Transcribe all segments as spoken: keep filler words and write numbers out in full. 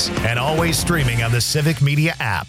podcasts, and always streaming on the Civic Media app.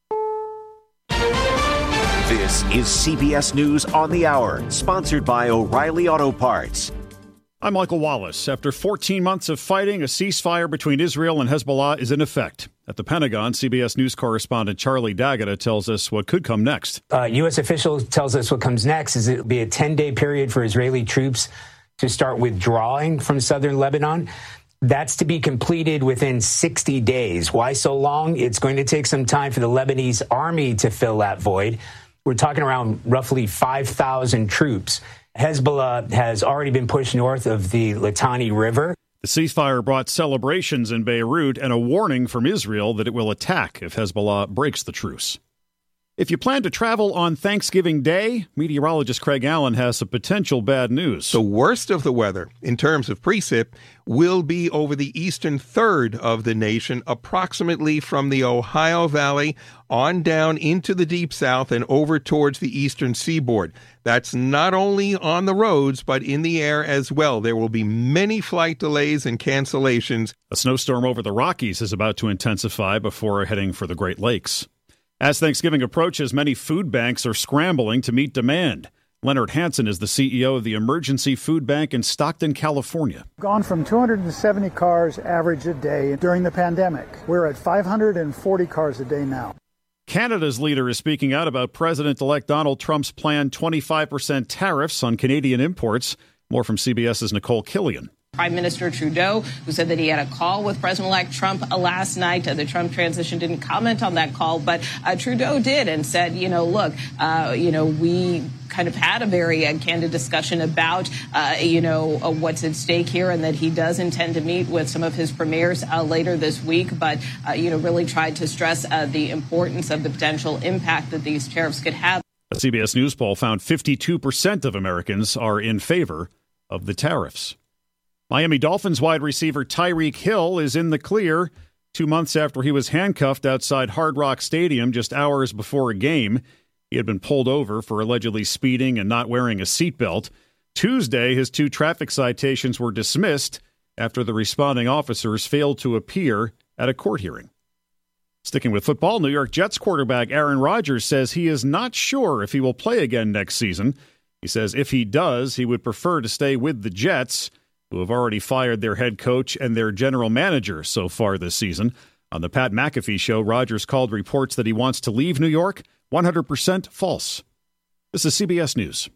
This is C B S News on the Hour, sponsored by O'Reilly Auto Parts. I'm Michael Wallace. After fourteen months of fighting, a ceasefire between Israel and Hezbollah is in effect. At the Pentagon, C B S News correspondent Charlie D'Agata tells us what could come next. Uh, U S officials tells us what comes next is it'll be a ten-day period for Israeli troops to start withdrawing from southern Lebanon. That's to be completed within sixty days. Why so long? It's going to take some time for the Lebanese army to fill that void. We're talking around roughly five thousand troops. Hezbollah has already been pushed north of the Litani River. The ceasefire brought celebrations in Beirut and a warning from Israel that it will attack if Hezbollah breaks the truce. If you plan to travel on Thanksgiving Day, meteorologist Craig Allen has some potential bad news. The worst of the weather, in terms of precip, will be over the eastern third of the nation, approximately from the Ohio Valley on down into the Deep South and over towards the eastern seaboard. That's not only on the roads, but in the air as well. There will be many flight delays and cancellations. A snowstorm over the Rockies is about to intensify before heading for the Great Lakes. As Thanksgiving approaches, many food banks are scrambling to meet demand. Leonard Hansen is the C E O of the Emergency Food Bank in Stockton, California. Gone from two hundred seventy cars average a day during the pandemic. We're at five hundred forty cars a day now. Canada's leader is speaking out about President-elect Donald Trump's planned twenty-five percent tariffs on Canadian imports. More from CBS's Nicole Killian. Prime Minister Trudeau, who said that he had a call with President-elect Trump last night. Uh, the Trump transition didn't comment on that call, but uh, Trudeau did and said, you know, look, uh, you know, we kind of had a very uh, candid discussion about, uh, you know, uh, what's at stake here, and that he does intend to meet with some of his premiers uh, later this week, but, uh, you know, really tried to stress uh, the importance of the potential impact that these tariffs could have. A C B S News poll found fifty-two percent of Americans are in favor of the tariffs. Miami Dolphins wide receiver Tyreek Hill is in the clear two months after he was handcuffed outside Hard Rock Stadium just hours before a game. He had been pulled over for allegedly speeding and not wearing a seatbelt. Tuesday, his two traffic citations were dismissed after the responding officers failed to appear at a court hearing. Sticking with football, New York Jets quarterback Aaron Rodgers says he is not sure if he will play again next season. He says if he does, he would prefer to stay with the Jets, who have already fired their head coach and their general manager so far this season. On the Pat McAfee show, Rodgers called reports that he wants to leave New York one hundred percent false. This is C B S News.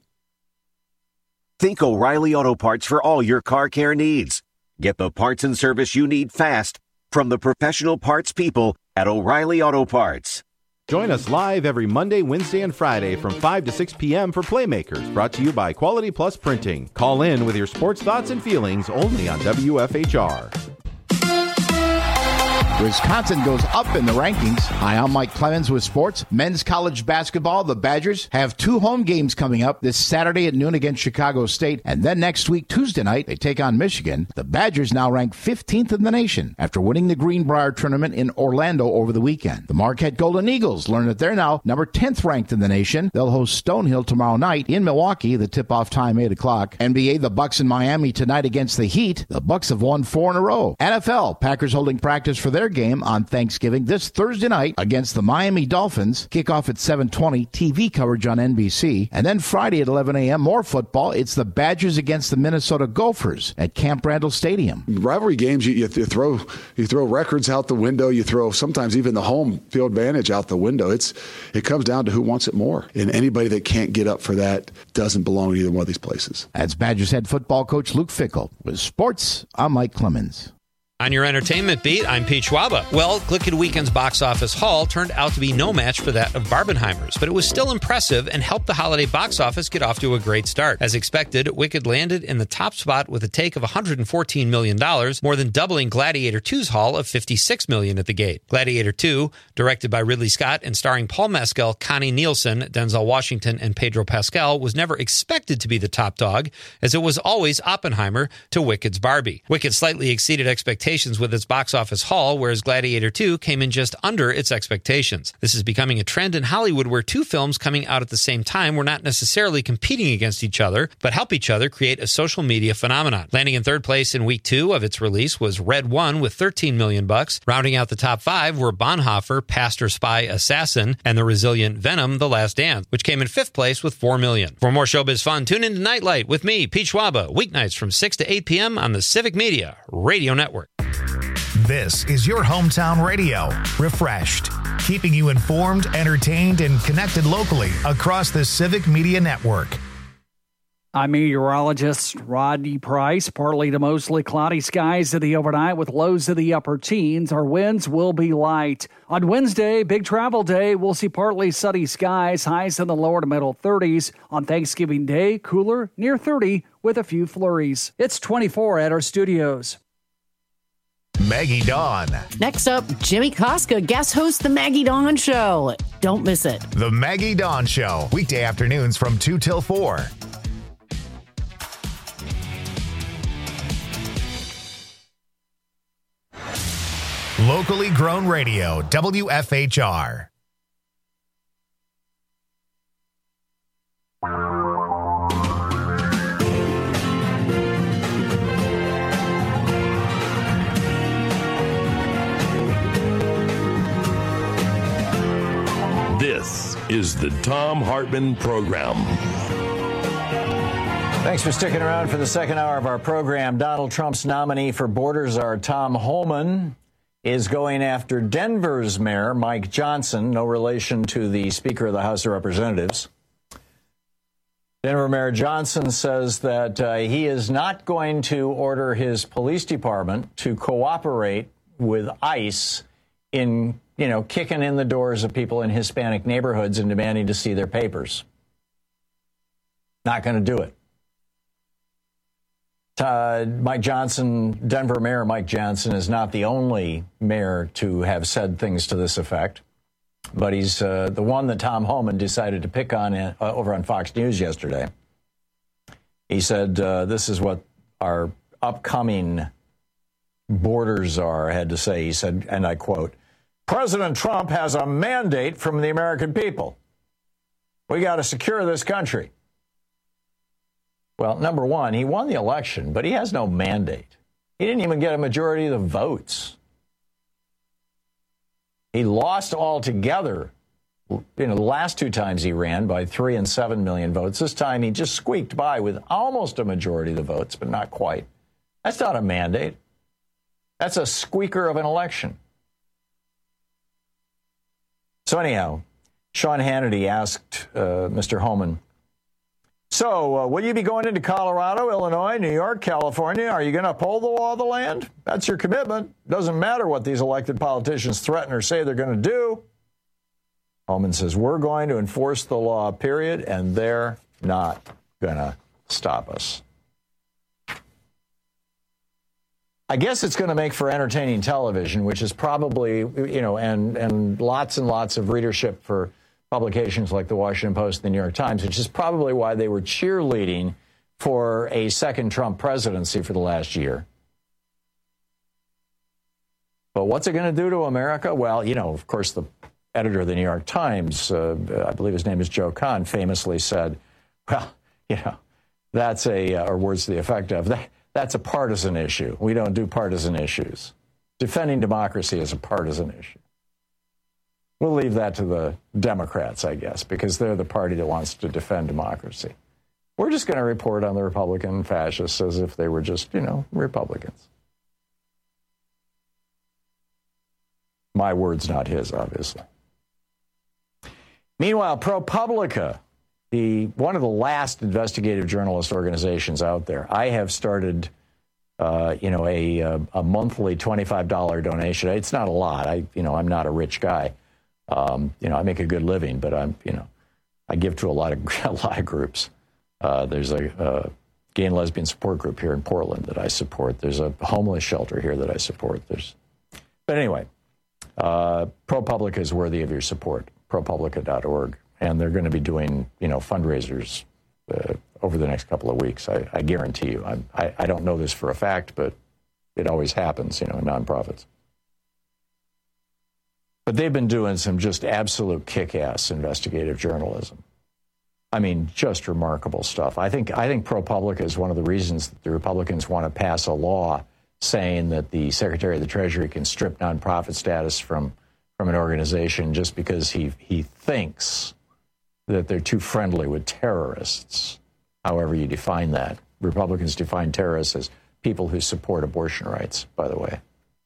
Think O'Reilly Auto Parts for all your car care needs. Get the parts and service you need fast from the professional parts people at O'Reilly Auto Parts. Join us live every Monday, Wednesday, and Friday from five to six p.m. for Playmakers, brought to you by Quality Plus Printing. Call in with your sports thoughts and feelings only on W F H R. Wisconsin goes up in the rankings. Hi, I'm Mike Clemens with sports. Men's college basketball, the Badgers have two home games coming up this Saturday at noon against Chicago State. And then next week, Tuesday night, they take on Michigan. The Badgers now rank fifteenth in the nation after winning the Greenbrier tournament in Orlando over the weekend. The Marquette Golden Eagles learn that they're now number tenth ranked in the nation. They'll host Stonehill tomorrow night in Milwaukee. The tip-off time, eight o'clock. N B A, the Bucks in Miami tonight against the Heat. The Bucks have won four in a row. N F L, Packers holding practice for their game on Thanksgiving this Thursday night against the Miami Dolphins. Kickoff at seven twenty, T V coverage on N B C. And then Friday at eleven a.m., more football. It's the Badgers against the Minnesota Gophers at Camp Randall Stadium. Rivalry games, you, you throw you throw records out the window. You throw sometimes even the home field advantage out the window. It's It comes down to who wants it more. And anybody that can't get up for that doesn't belong to either one of these places. That's Badgers head football coach Luke Fickell. With sports, I'm Mike Clemens. On your entertainment beat, I'm Pete Schwaba. Well, Glicked Weekend's box office haul turned out to be no match for that of Barbenheimer's, but it was still impressive and helped the holiday box office get off to a great start. As expected, Wicked landed in the top spot with a take of one hundred fourteen million dollars, more than doubling Gladiator two's haul of fifty-six million dollars at the gate. Gladiator two, directed by Ridley Scott and starring Paul Mescal, Connie Nielsen, Denzel Washington, and Pedro Pascal, was never expected to be the top dog, as it was always Oppenheimer to Wicked's Barbie. Wicked slightly exceeded expectations expectations with its box office haul, whereas Gladiator two came in just under its expectations. This is becoming a trend in Hollywood where two films coming out at the same time were not necessarily competing against each other, but help each other create a social media phenomenon. Landing in third place in week two of its release was Red One with thirteen million bucks. Rounding out the top five were Bonhoeffer, Pastor, Spy, Assassin, and the resilient Venom, The Last Dance, which came in fifth place with four million. For more showbiz fun, tune in to Nightlight with me, Pete Schwaba, weeknights from six to eight p.m. on the Civic Media Radio Network. This is your hometown radio, refreshed, keeping you informed, entertained, and connected locally across the Civic Media Network. I'm meteorologist Rodney Price. Partly to mostly cloudy skies in the overnight with lows in the upper teens. Our winds will be light. On Wednesday, big travel day, we'll see partly sunny skies, highs in the lower to middle thirties. On Thanksgiving Day, cooler, near thirty with a few flurries. It's twenty-four at our studios. Maggie Dawn. Next up, Jimmy Koska guest hosts the Maggie Dawn Show. Don't miss it. The Maggie Dawn Show, weekday afternoons from two till four. Locally grown radio, W F H R. This is the Thom Hartmann Program. Thanks for sticking around for the second hour of our program. Donald Trump's nominee for border czar, Tom Homan, is going after Denver's mayor, Mike Johnson, no relation to the Speaker of the House of Representatives. Denver Mayor Johnson says that uh, he is not going to order his police department to cooperate with ICE in, you know, kicking in the doors of people in Hispanic neighborhoods and demanding to see their papers. Not going to do it. Uh, Mike Johnson, Denver Mayor Mike Johnson, is not the only mayor to have said things to this effect, but he's uh, the one that Tom Homan decided to pick on uh, over on Fox News yesterday. He said, uh, this is what our upcoming border czar had to say. He said, and I quote, "President Trump has a mandate from the American people. We got to secure this country." Well, number one, he won the election, but he has no mandate. He didn't even get a majority of the votes. He lost altogether, you know, the last two times he ran by three and seven million votes. This time he just squeaked by with almost a majority of the votes, but not quite. That's not a mandate. That's a squeaker of an election. So anyhow, Sean Hannity asked uh, Mister Homan, So, uh, will you be going into Colorado, Illinois, New York, California? Are you going to uphold the law of the land? That's your commitment. Doesn't matter what these elected politicians threaten or say they're going to do. Homan says, we're going to enforce the law, period, and they're not going to stop us. I guess it's going to make for entertaining television, which is probably, you know, and, and lots and lots of readership for publications like the Washington Post and the New York Times, which is probably why they were cheerleading for a second Trump presidency for the last year. But what's it going to do to America? Well, you know, of course, the editor of the New York Times, uh, I believe his name is Joe Kahn, famously said, well, you know, that's a, uh, or words to the effect of, that, that's a partisan issue. We don't do partisan issues. Defending democracy is a partisan issue. We'll leave that to the Democrats, I guess, because they're the party that wants to defend democracy. We're just going to report on the Republican fascists as if they were just, you know, Republicans. My words, not his, obviously. Meanwhile, ProPublica, the one of the last investigative journalist organizations out there, I have started, uh, you know, a, a, a monthly twenty-five dollars donation. It's not a lot. I, you know, I'm not a rich guy. Um, you know, I make a good living, but I'm, you know, I give to a lot of a lot of groups. Uh, there's a, a gay and lesbian support group here in Portland that I support. There's a homeless shelter here that I support. There's, but anyway, uh, ProPublica is worthy of your support. ProPublica dot org, and they're going to be doing, you know, fundraisers uh, over the next couple of weeks. I, I guarantee you. I, I I don't know this for a fact, but it always happens, you know, in nonprofits. But they've been doing some just absolute kick-ass investigative journalism. I mean, just remarkable stuff. I think I think ProPublica is one of the reasons that the Republicans want to pass a law saying that the Secretary of the Treasury can strip nonprofit status from, from an organization just because he he thinks that they're too friendly with terrorists, however you define that. Republicans define terrorists as people who support abortion rights, by the way.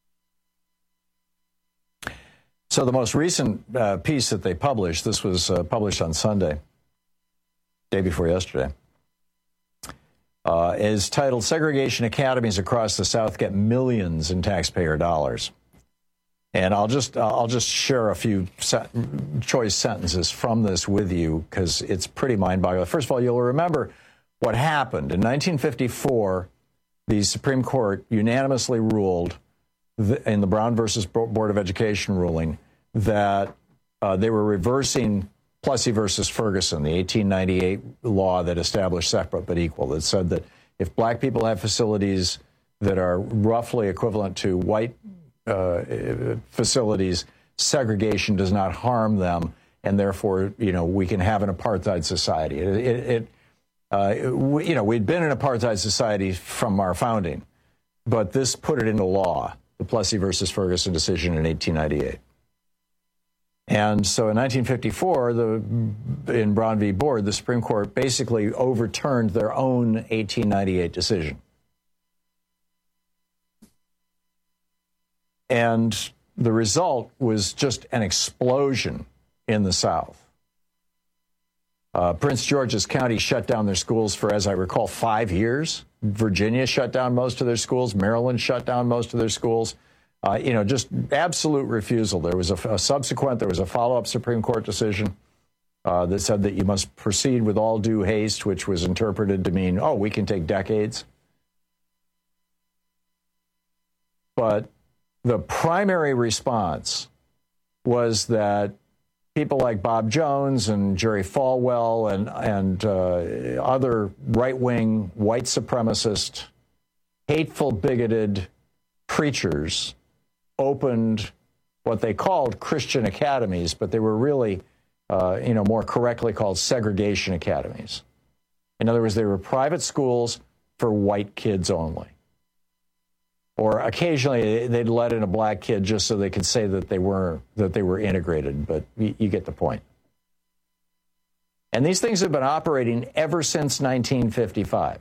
So the most recent uh, piece that they published, this was uh, published on Sunday, day before yesterday, uh, is titled Segregation Academies Across the South Get Millions in Taxpayer Dollars. And I'll just I'll just share a few se- choice sentences from this with you because it's pretty mind-boggling. First of all, you'll remember what happened. In nineteen fifty-four, the Supreme Court unanimously ruled th- in the Brown versus Board of Education ruling that uh, they were reversing Plessy versus Ferguson, the eighteen ninety-eight law that established separate but equal, that said that if black people have facilities that are roughly equivalent to white uh, facilities, segregation does not harm them, and therefore, you know, we can have an apartheid society. It, it, it uh, we, you know, we'd been an apartheid society from our founding, but this put it into law, the Plessy versus Ferguson decision in eighteen ninety-eight. And so in nineteen fifty-four, the, in Brown v. Board, the Supreme Court basically overturned their own eighteen ninety-eight decision. And the result was just an explosion in the South. Uh, Prince George's County shut down their schools for, as I recall, five years. Virginia shut down most of their schools. Maryland shut down most of their schools. Uh, you know, just absolute refusal. There was a, a subsequent, there was a follow-up Supreme Court decision uh, that said that you must proceed with all due haste, which was interpreted to mean, oh, we can take decades. But the primary response was that people like Bob Jones and Jerry Falwell and, and uh, other right-wing, white supremacist, hateful, bigoted preachers opened what they called Christian academies, but they were really, uh, you know, more correctly called segregation academies. In other words, they were private schools for white kids only. Or occasionally they'd let in a black kid just so they could say that they were that they were integrated, but you, you get the point. And these things have been operating ever since nineteen fifty-five.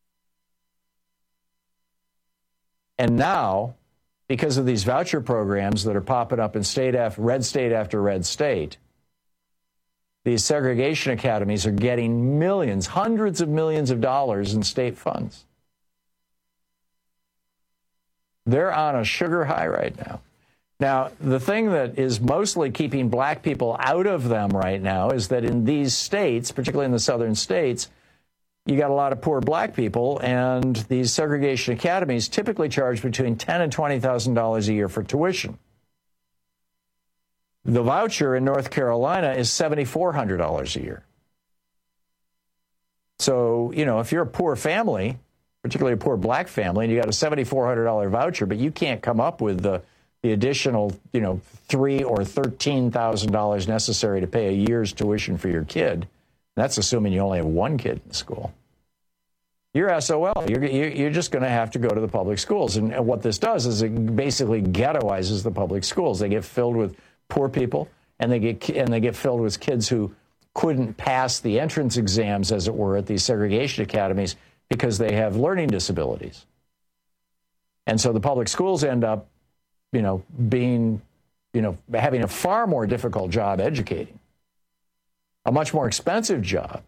And now, because of these voucher programs that are popping up in state after red state after red state, these segregation academies are getting millions, hundreds of millions of dollars in state funds. They're on a sugar high right now. Now, the thing that is mostly keeping black people out of them right now is that in these states, particularly in the southern states, you got a lot of poor black people, and these segregation academies typically charge between ten thousand dollars and twenty thousand dollars a year for tuition. The voucher in North Carolina is seven thousand four hundred dollars a year. So, you know, if you're a poor family, particularly a poor black family, and you got a seven thousand four hundred dollars voucher, but you can't come up with the, the additional, you know, three thousand dollars or thirteen thousand dollars necessary to pay a year's tuition for your kid. That's assuming you only have one kid in school. You're S O L. You're, you're just going to have to go to the public schools. And what this does is it basically ghettoizes the public schools. They get filled with poor people, and they get and they get filled with kids who couldn't pass the entrance exams, as it were, at these segregation academies, because they have learning disabilities. And so the public schools end up, you know, being, you know, having a far more difficult job educating, a much more expensive job,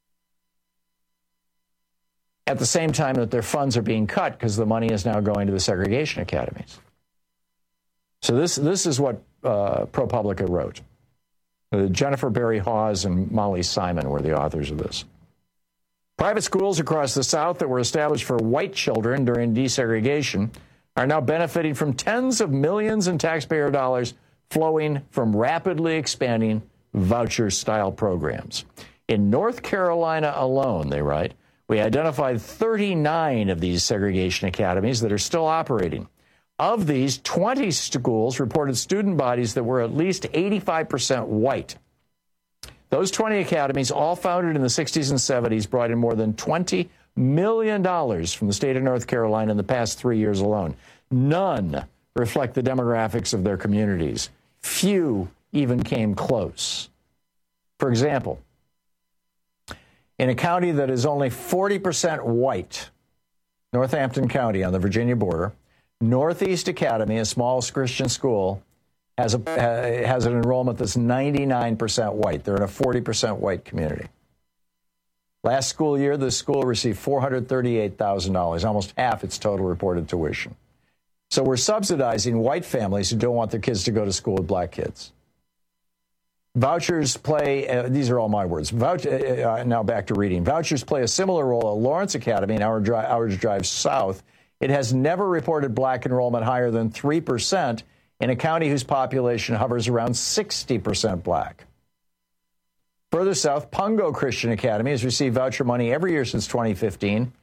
at the same time that their funds are being cut because the money is now going to the segregation academies. So this, this is what uh, ProPublica wrote. Uh, Jennifer Berry Hawes and Molly Simon were the authors of this. Private schools across the South that were established for white children during desegregation are now benefiting from tens of millions in taxpayer dollars flowing from rapidly expanding voucher-style programs. In North Carolina alone, they write, We identified thirty-nine of these segregation academies that are still operating. Of these, twenty schools reported student bodies that were at least eighty-five percent white. Those twenty academies, all founded in the sixties and seventies, brought in more than twenty million dollars from the state of North Carolina in the past three years alone. None reflect the demographics of their communities. Few even came close. For example, in a county that is only forty percent white, Northampton County on the Virginia border, Northeast Academy, a small Christian school, has a uh, has an enrollment that's ninety-nine percent white. They're in a forty percent white community. Last school year, the school received four hundred thirty-eight thousand dollars, almost half its total reported tuition. So we're subsidizing white families who don't want their kids to go to school with black kids. Vouchers play, uh, these are all my words. Vouch, uh, uh, now back to reading. Vouchers play a similar role at Lawrence Academy, an hour drive, hours drive south. It has never reported black enrollment higher than three percent in a county whose population hovers around sixty percent black. Further south, Pungo Christian Academy has received voucher money every year since twenty fifteen.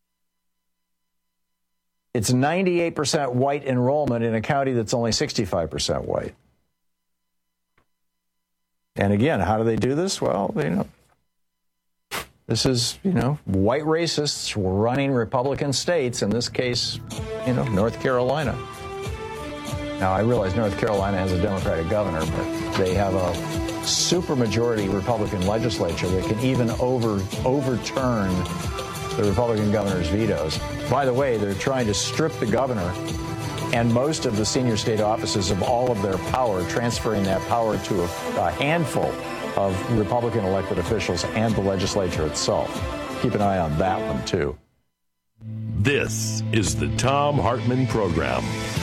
It's ninety-eight percent white enrollment in a county that's only sixty-five percent white. And again, how do they do this? Well, you know, this is, you know, white racists running Republican states, in this case, you know, North Carolina. Now, I realize North Carolina has a Democratic governor, but they have a supermajority Republican legislature that can even over overturn the Republican governor's vetoes. By the way, they're trying to strip the governor and most of the senior state offices of all of their power, transferring that power to a, a handful of Republican elected officials and the legislature itself. Keep an eye on that one, too. This is the Thom Hartmann Program.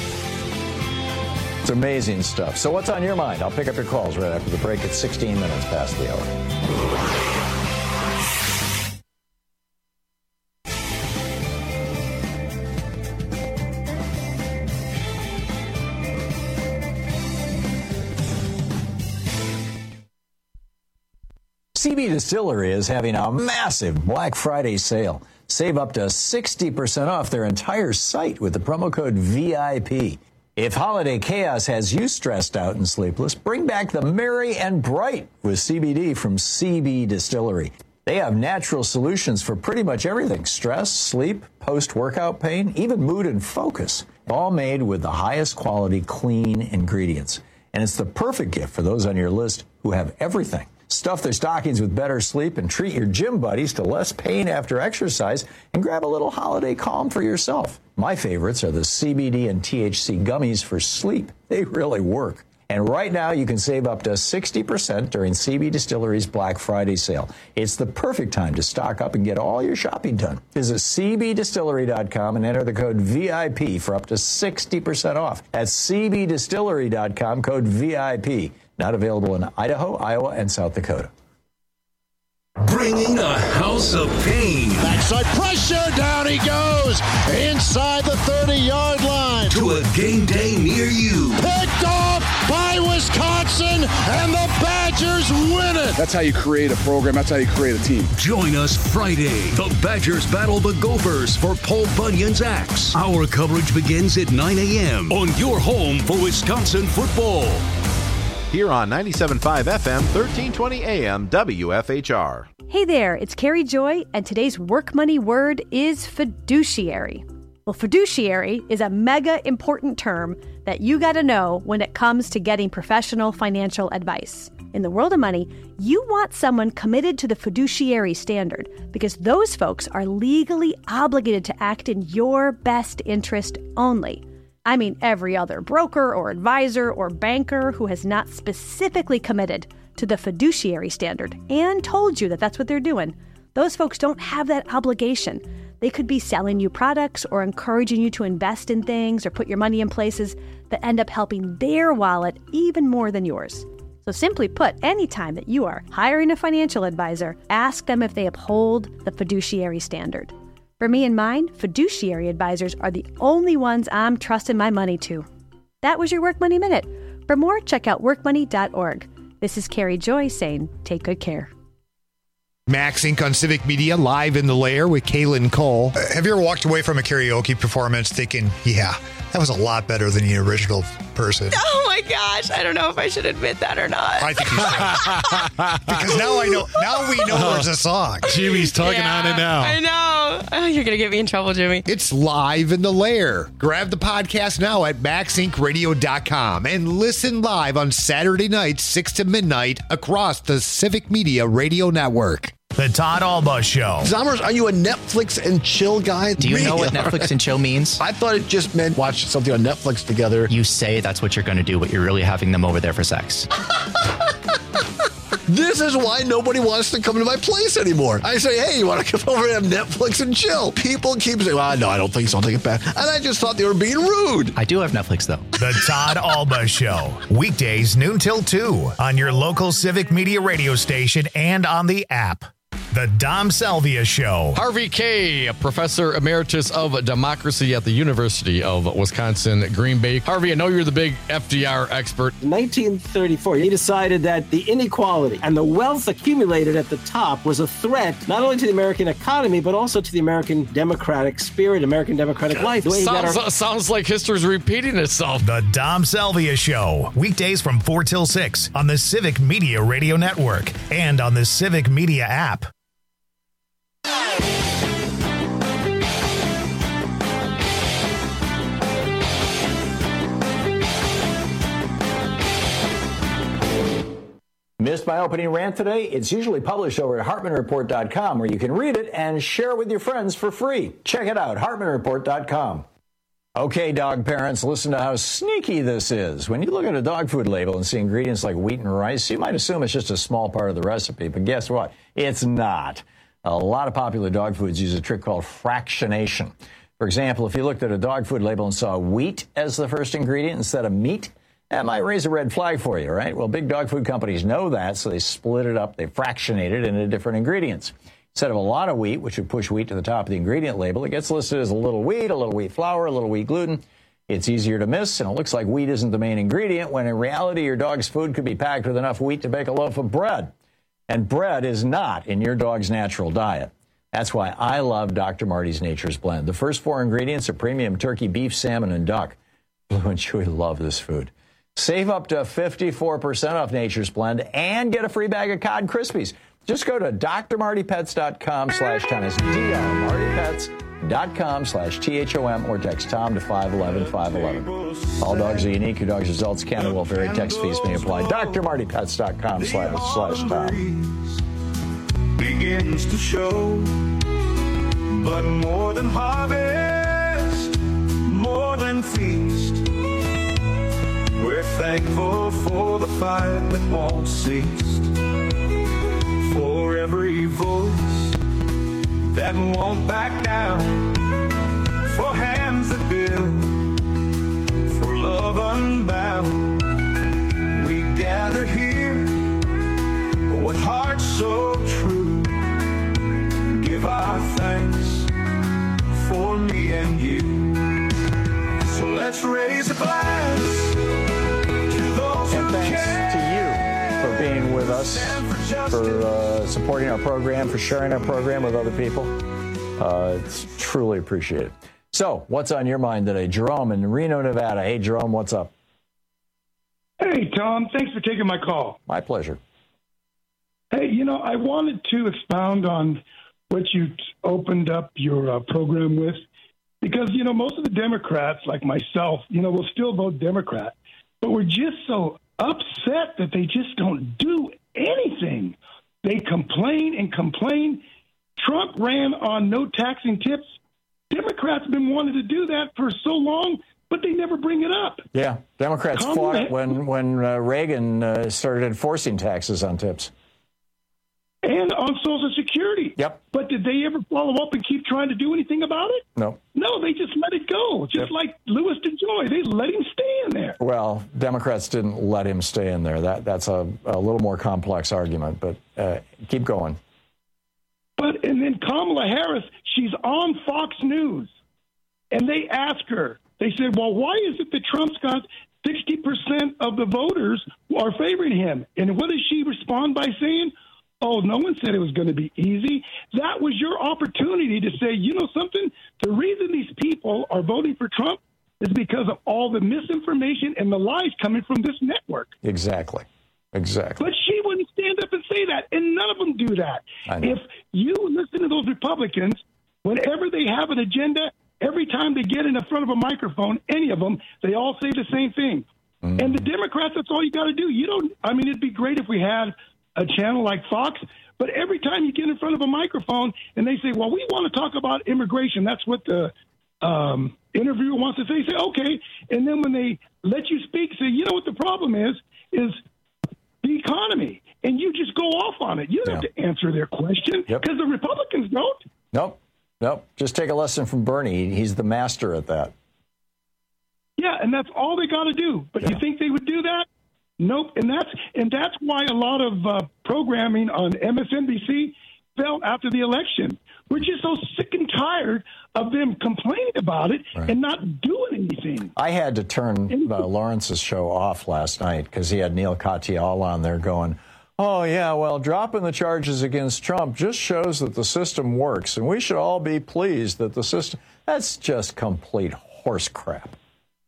It's amazing stuff. So what's on your mind? I'll pick up your calls right after the break at sixteen minutes past the hour. C B Distillery is having a massive Black Friday sale. Save up to sixty percent off their entire site with the promo code V I P. If holiday chaos has you stressed out and sleepless, bring back the merry and bright with C B D from C B Distillery. They have natural solutions for pretty much everything: stress, sleep, post-workout pain, even mood and focus. All made with the highest quality, clean ingredients. And it's the perfect gift for those on your list who have everything. Stuff their stockings with better sleep and treat your gym buddies to less pain after exercise and grab a little holiday calm for yourself. My favorites are the C B D and T H C gummies for sleep. They really work. And right now you can save up to sixty percent during C B Distillery's Black Friday sale. It's the perfect time to stock up and get all your shopping done. Visit C B distillery dot com and enter the code V I P for up to sixty percent off. That's C B distillery dot com, code V I P. Not available in Idaho, Iowa, and South Dakota. Bringing a house of pain. Backside pressure, down he goes. Inside the thirty-yard line. To a game day near you. Picked off by Wisconsin, and the Badgers win it. That's how you create a program. That's how you create a team. Join us Friday. The Badgers battle the Gophers for Paul Bunyan's Axe. Our coverage begins at nine a.m. on your home for Wisconsin football. Here on ninety-seven point five F M, thirteen twenty A M, W F H R. Hey there, it's Carrie Joy, and today's work money word is fiduciary. Well, fiduciary is a mega important term that you got to know when it comes to getting professional financial advice. In the world of money, you want someone committed to the fiduciary standard because those folks are legally obligated to act in your best interest only. I mean, every other broker or advisor or banker who has not specifically committed to the fiduciary standard and told you that that's what they're doing, those folks don't have that obligation. They could be selling you products or encouraging you to invest in things or put your money in places that end up helping their wallet even more than yours. So simply put, anytime that you are hiring a financial advisor, ask them if they uphold the fiduciary standard. For me and mine, fiduciary advisors are the only ones I'm trusting my money to. That was your Work Money Minute. For more, check out work money dot org. This is Carrie Joy saying, take good care. Max Incorporated on Civic Media, live in the lair with Kaylin Cole. Uh, have you ever walked away from a karaoke performance thinking, yeah, that was a lot better than the original person? Oh my gosh, I don't know if I should admit that or not. I think you should. Because now I know, now we know there's a song. Jimmy's talking Yeah, on it now. I know. Oh, you're going to get me in trouble, Jimmy. It's live in the lair. Grab the podcast now at max inc radio dot com and listen live on Saturday nights, six to midnight, across the Civic Media Radio Network. The Todd Alba Show. Zommers, are you a Netflix and chill guy? Do you Me? know what Netflix and chill means? I thought it just meant watch something on Netflix together. You say that's what you're going to do, but you're really having them over there for sex. This is why nobody wants to come to my place anymore. I say, hey, you want to come over and have Netflix and chill? People keep saying, well, no, I don't think so. I'll take it back. And I just thought they were being rude. I do have Netflix, though. The Todd Alba Show. Weekdays, noon till two on your local Civic Media radio station and on the app. The Dom Salvia Show. Harvey Kaye, Professor Emeritus of Democracy at the University of Wisconsin, Green Bay. Harvey, I know you're the big F D R expert. In nineteen thirty-four, he decided that the inequality and the wealth accumulated at the top was a threat not only to the American economy, but also to the American democratic spirit, American democratic life. The way he got Sounds, our- sounds like history's repeating itself. The Dom Salvia Show. Weekdays from four till six on the Civic Media Radio Network and on the Civic Media app. Missed my opening rant today? It's usually published over at hartman report dot com, where you can read it and share it with your friends for free. Check it out, hartman report dot com. Okay, dog parents, listen to how sneaky this is. When you look at a dog food label and see ingredients like wheat and rice, you might assume it's just a small part of the recipe, but guess what? It's not. A lot of popular dog foods use a trick called fractionation. For example, if you looked at a dog food label and saw wheat as the first ingredient instead of meat, that might raise a red flag for you, right? Well, big dog food companies know that, so they split it up, they fractionate it into different ingredients. Instead of a lot of wheat, which would push wheat to the top of the ingredient label, it gets listed as a little wheat, a little wheat flour, a little wheat gluten. It's easier to miss, and it looks like wheat isn't the main ingredient, when in reality, your dog's food could be packed with enough wheat to bake a loaf of bread. And bread is not in your dog's natural diet. That's why I love Doctor Marty's Nature's Blend. The first four ingredients are premium turkey, beef, salmon, and duck. Blue and Chewy love this food. Save up to fifty-four percent off Nature's Blend and get a free bag of Cod Krispies. Just go to d r marty pets dot com slash Tom. It's D R marty pets dot com slash T H O M or text Tom to five one one five one one. All dogs are unique. Your dog's results can and will vary. Text fees may apply. d r marty pets dot com slash slash Tom. Begins to show, but more than harvest, more than feast. We're thankful for the fight that won't cease, for every voice that won't back down, for hands that build, for love unbound. We gather here with hearts so true, give our thanks for me and you. So let's raise a glass to those who And thanks to you for being with us, for uh, supporting our program, for sharing our program with other people. Uh, it's truly appreciated. So, what's on your mind today? Jerome in Reno, Nevada. Hey, Jerome, what's up? Hey, Tom. Thanks for taking my call. My pleasure. Hey, you know, I wanted to expound on what you t- opened up your uh, program with, because, you know, most of the Democrats, like myself, you know, will still vote Democrat, but we're just so upset that they just don't do anything. They complain and complain. Trump ran on no taxing tips. Democrats have been wanting to do that for so long, but they never bring it up. Yeah, Democrats Come fought on. when, when uh, Reagan uh, started enforcing taxes on tips. And on Social Security. Yep. But did they ever follow up and keep trying to do anything about it? No. No, they just let it go. Just Yep. like Louis DeJoy. They let him stay in there. Well, Democrats didn't let him stay in there. That That's a, a little more complex argument, but uh, keep going. But, and then Kamala Harris, she's on Fox News. And they ask her, they said, well, why is it that Trump's got sixty percent of the voters are favoring him? And what does she respond by saying? Oh, no one said it was going to be easy. That was your opportunity to say, you know something? The reason these people are voting for Trump is because of all the misinformation and the lies coming from this network. Exactly. Exactly. But she wouldn't stand up and say that, and none of them do that. If you listen to those Republicans, whenever they have an agenda, every time they get in front of a microphone, any of them, they all say the same thing. Mm. And the Democrats, that's all you got to do. You don't. I mean, it'd be great if we had a channel like Fox, but every time you get in front of a microphone and they say, well, we want to talk about immigration, that's what the um, interviewer wants to say, say, okay. And then when they let you speak, say, you know what the problem is, is the economy. And you just go off on it. You don't yeah. have to answer their question because yep. the Republicans don't. Nope. Nope. Just take a lesson from Bernie. He's the master at that. Yeah, and that's all they got to do. But yeah. you think they would do that? Nope. And that's and that's why a lot of uh, programming on M S N B C fell after the election. We're just so sick and tired of them complaining about it right. and not doing anything. I had to turn uh, Lawrence's show off last night because he had Neil Katyal on there going, oh, yeah, well, dropping the charges against Trump just shows that the system works, and we should all be pleased that the system... That's just complete horse crap.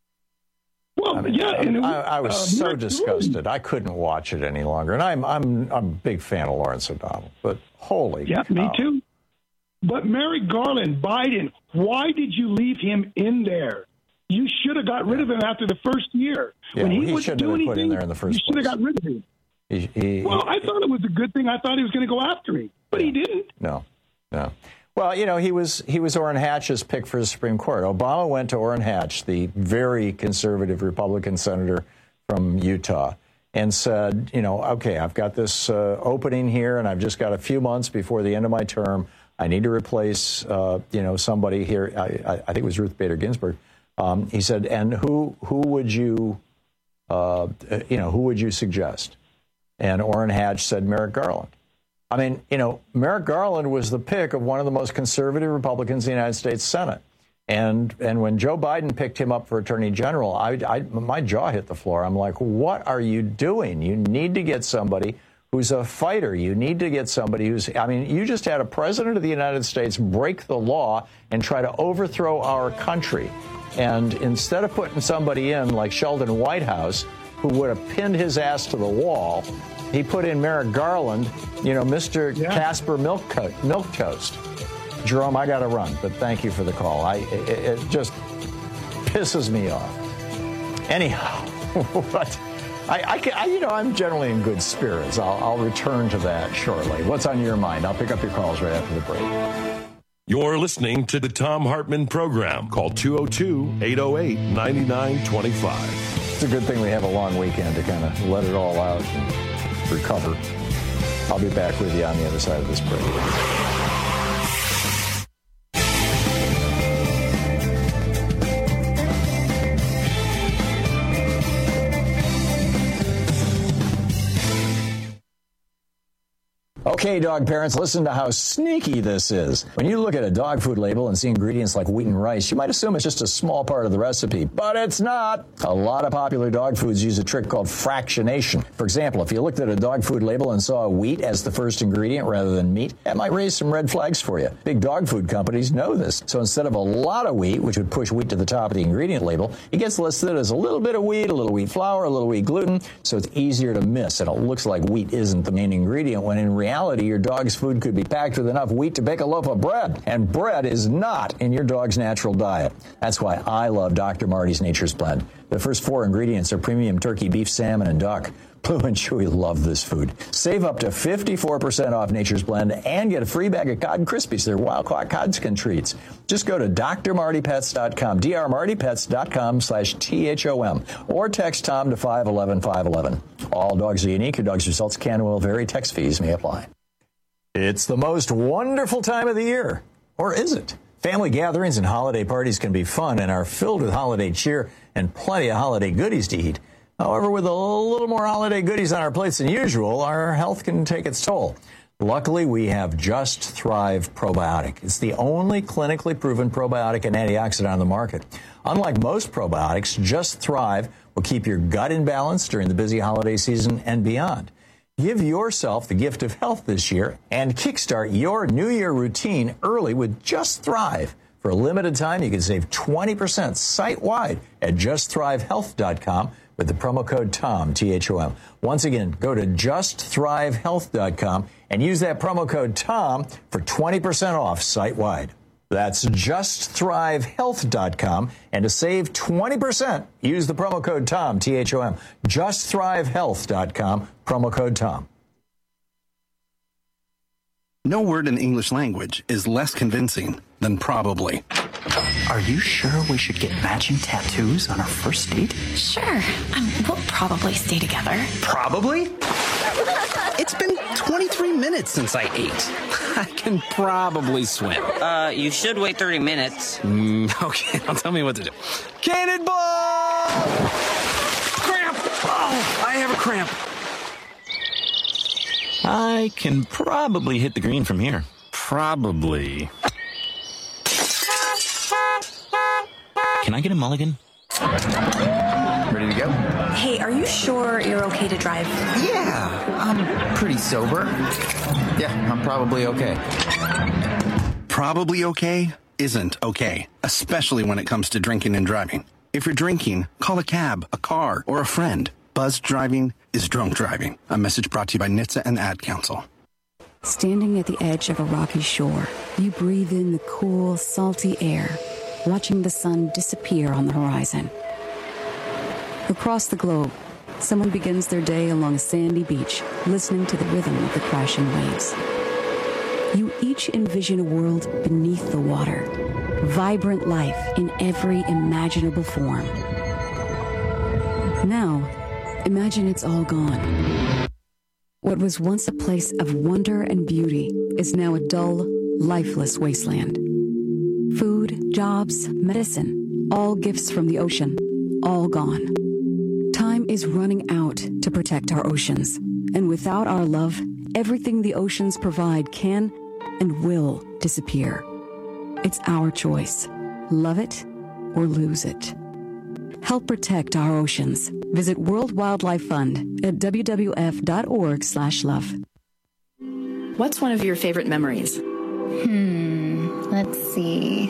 Well, I mean, yeah, and I, I was uh, so disgusted. I couldn't watch it any longer. And I'm I'm, I'm a big fan of Lawrence O'Donnell, but holy Yeah, cow. me too. But Merrick Garland, Biden, why did you leave him in there? You should have got rid of him after the first year. Yeah, when he, well, he wouldn't do have been anything, put in there in the first you should have got rid of him. He, he, well, I thought it was a good thing. I thought he was going to go after me, but he didn't. No, no. Well, you know, he was he was Orrin Hatch's pick for the Supreme Court. Obama went to Orrin Hatch, the very conservative Republican senator from Utah, and said, you know, okay, I've got this uh, opening here, and I've just got a few months before the end of my term. I need to replace, uh, you know, somebody here. I, I think it was Ruth Bader Ginsburg. Um, he said, and who who would you, uh, you know, who would you suggest? And Orrin Hatch said Merrick Garland. I mean, you know, Merrick Garland was the pick of one of the most conservative Republicans in the United States Senate. And and when Joe Biden picked him up for Attorney General, I, I, my jaw hit the floor. I'm like, what are you doing? You need to get somebody who's a fighter. You need to get somebody who's, I mean, you just had a president of the United States break the law and try to overthrow our country. And instead of putting somebody in like Sheldon Whitehouse, who would have pinned his ass to the wall, he put in Merrick Garland, you know, Mister Yeah. Casper Milk, Co- Milk Toast. Jerome, I got to run, but thank you for the call. I it, it just pisses me off. Anyhow, what? I, I, can, I, you know, I'm generally in good spirits. I'll, I'll return to that shortly. What's on your mind? I'll pick up your calls right after the break. You're listening to the Thom Hartmann Program. Call two oh two, eight oh eight, nine nine two five. It's a good thing we have a long weekend to kind of let it all out and recover. I'll be back with you on the other side of this break. Okay, dog parents, listen to how sneaky this is. When you look at a dog food label and see ingredients like wheat and rice, you might assume it's just a small part of the recipe, but it's not. A lot of popular dog foods use a trick called fractionation. For example, if you looked at a dog food label and saw wheat as the first ingredient rather than meat, that might raise some red flags for you. Big dog food companies know this. So instead of a lot of wheat, which would push wheat to the top of the ingredient label, it gets listed as a little bit of wheat, a little wheat flour, a little wheat gluten, so it's easier to miss, and it looks like wheat isn't the main ingredient, when in reality, your dog's food could be packed with enough wheat to bake a loaf of bread. And bread is not in your dog's natural diet. That's why I love Doctor Marty's Nature's Blend. The first four ingredients are premium turkey, beef, salmon, and duck. Blue and Chewy love this food. Save up to fifty-four percent off Nature's Blend and get a free bag of Cod Krispies. They're wild-caught Codskin treats. Just go to D R Marty Pets dot com, D R Marty Pets dot com slash T H O M, or text Tom to five one one, five one one. All dogs are unique. Your dog's results can and will vary. Text fees may apply. It's the most wonderful time of the year. Or is it? Family gatherings and holiday parties can be fun and are filled with holiday cheer and plenty of holiday goodies to eat. However, with a little more holiday goodies on our plates than usual, our health can take its toll. Luckily, we have Just Thrive Probiotic. It's the only clinically proven probiotic and antioxidant on the market. Unlike most probiotics, Just Thrive will keep your gut in balance during the busy holiday season and beyond. Give yourself the gift of health this year and kickstart your New Year routine early with Just Thrive. For a limited time, you can save twenty percent site-wide at just thrive health dot com with the promo code TOM, T H O M. Once again, go to just thrive health dot com and use that promo code TOM for twenty percent off site-wide. That's just thrive health dot com. And to save twenty percent, use the promo code TOM, T H O M. just thrive health dot com, promo code TOM. No word in the English language is less convincing than probably. Are you sure we should get matching tattoos on our first date? Sure. Um, we'll probably stay together. Probably? It's been twenty-three minutes since I ate. I can probably swim. Uh, you should wait thirty minutes. Mm, okay, now tell me what to do. Cannonball! Cramp! Oh, I have a cramp. I can probably hit the green from here. Probably. Can I get a mulligan? Ready to go? Hey, are you sure you're okay to drive? Yeah, I'm pretty sober. Yeah, I'm probably okay. Probably okay isn't okay, especially when it comes to drinking and driving. If you're drinking, call a cab, a car, or a friend. Buzzed driving is drunk driving. A message brought to you by N H T S A and Ad Council. Standing at the edge of a rocky shore, you breathe in the cool, salty air, watching the sun disappear on the horizon. Across the globe, someone begins their day along a sandy beach, listening to the rhythm of the crashing waves. You each envision a world beneath the water, vibrant life in every imaginable form. Now, imagine it's all gone. What was once a place of wonder and beauty is now a dull, lifeless wasteland. Food, jobs, medicine, all gifts from the ocean, all gone. Time is running out to protect our oceans, and without our love, everything the oceans provide can and will disappear. It's our choice. Love it or lose it. Help protect our oceans. Visit World Wildlife Fund at w w f dot org slash love. What's one of your favorite memories? Hmm, let's see.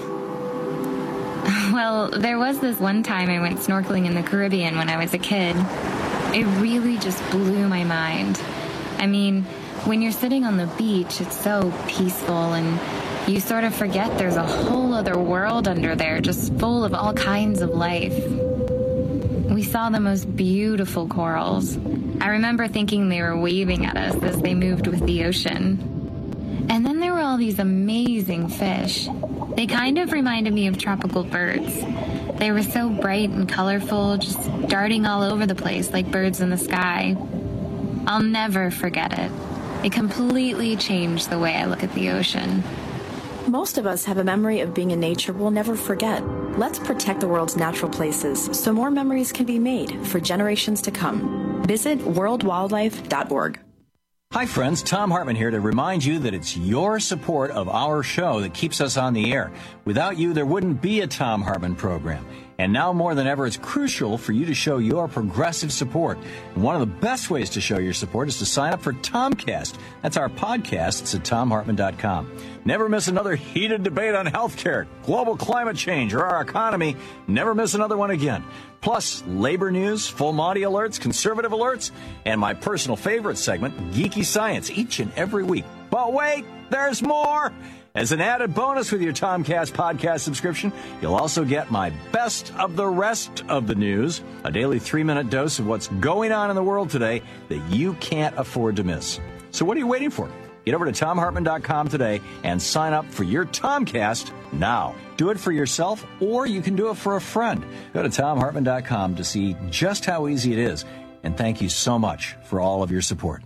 Well, there was this one time I went snorkeling in the Caribbean when I was a kid. It really just blew my mind. I mean, when you're sitting on the beach, it's so peaceful and you sort of forget there's a whole other world under there just full of all kinds of life. We saw the most beautiful corals. I remember thinking they were waving at us as they moved with the ocean. And then there were all these amazing fish. They kind of reminded me of tropical birds. They were so bright and colorful, just darting all over the place like birds in the sky. I'll never forget it. It completely changed the way I look at the ocean. Most of us have a memory of being in nature we'll never forget. Let's protect the world's natural places so more memories can be made for generations to come. Visit world wildlife dot org. Hi, friends. Tom Hartman here to remind you that it's your support of our show that keeps us on the air. Without you, there wouldn't be a Tom Hartman program. And now more than ever, it's crucial for you to show your progressive support. And one of the best ways to show your support is to sign up for Tomcast. That's our podcast. It's at tom hartman dot com. Never miss another heated debate on healthcare, global climate change, or our economy. Never miss another one again. Plus, labor news, full Monty alerts, conservative alerts, and my personal favorite segment, Geeky Science, each and every week. But wait, there's more! As an added bonus with your Tomcast podcast subscription, you'll also get my best of the rest of the news, a daily three-minute dose of what's going on in the world today that you can't afford to miss. So what are you waiting for? Get over to tom hartman dot com today and sign up for your Tomcast now. Do it for yourself, or you can do it for a friend. Go to tom hartman dot com to see just how easy it is. And thank you so much for all of your support.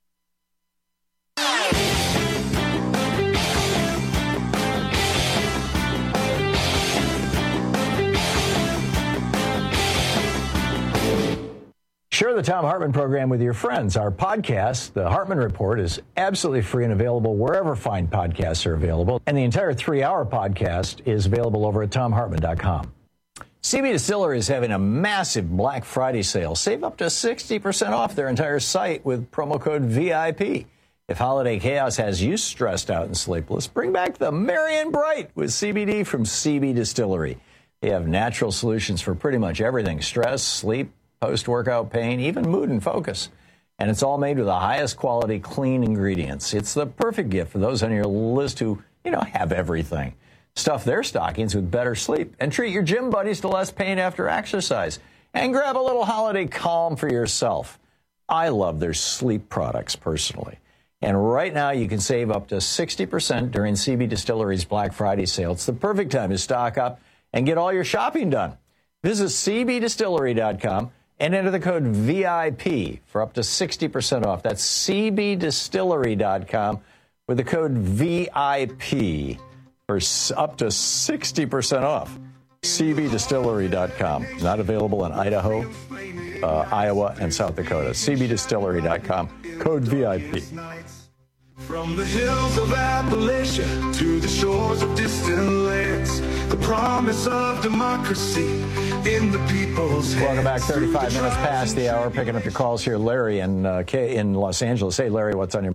Share the Tom Hartman program with your friends. Our podcast, The Hartman Report, is absolutely free and available wherever fine podcasts are available. And the entire three-hour podcast is available over at tom hartman dot com. C B Distillery is having a massive Black Friday sale. Save up to sixty percent off their entire site with promo code V I P. If holiday chaos has you stressed out and sleepless, bring back the merry and bright with C B D from C B Distillery. They have natural solutions for pretty much everything: stress, sleep, post-workout pain, even mood and focus. And it's all made with the highest quality, clean ingredients. It's the perfect gift for those on your list who, you know, have everything. Stuff their stockings with better sleep and treat your gym buddies to less pain after exercise. And grab a little holiday calm for yourself. I love their sleep products personally. And right now you can save up to sixty percent during C B Distillery's Black Friday sale. It's the perfect time to stock up and get all your shopping done. Visit C B distillery dot com and enter the code V I P for up to sixty percent off. That's C B distillery dot com with the code V I P. For up to sixty percent off. C B distillery dot com. Not available in Idaho, uh, Iowa, and South Dakota. C B distillery dot com. Code V I P. From the hills of Appalachia to the shores of distant lands, the promise of democracy in the people's hands. Welcome back. thirty-five minutes past the hour. Picking up your calls here. Larry in, uh, K- in Los Angeles. Hey, Larry, what's on your...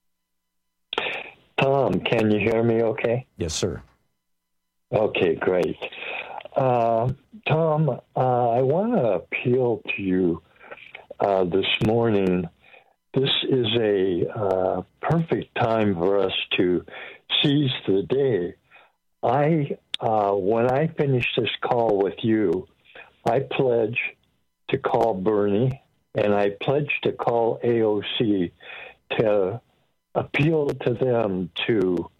Tom, can you hear me okay? Yes, sir. Okay, great. Uh, Tom, uh, I want to appeal to you uh, this morning. This is a uh, perfect time for us to seize the day. I, uh, when I finish this call with you, I pledge to call Bernie, and I pledge to call A O C to appeal to them to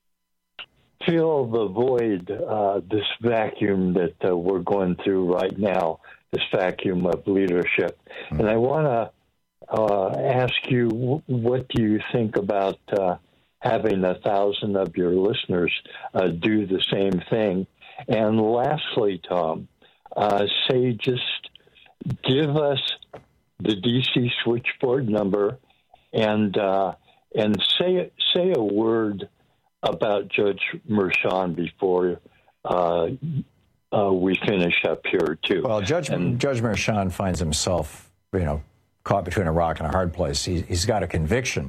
fill the void, uh, this vacuum that uh, we're going through right now, this vacuum of leadership. Mm-hmm. And I want to uh, ask you, w- what do you think about uh, having a thousand of your listeners uh, do the same thing? And lastly, Tom, uh, say just give us the D C switchboard number and uh, And say say a word about Judge Merchan before uh, uh, we finish up here too. Well, Judge and, Judge Merchan finds himself, you know, caught between a rock and a hard place. He, he's got a conviction,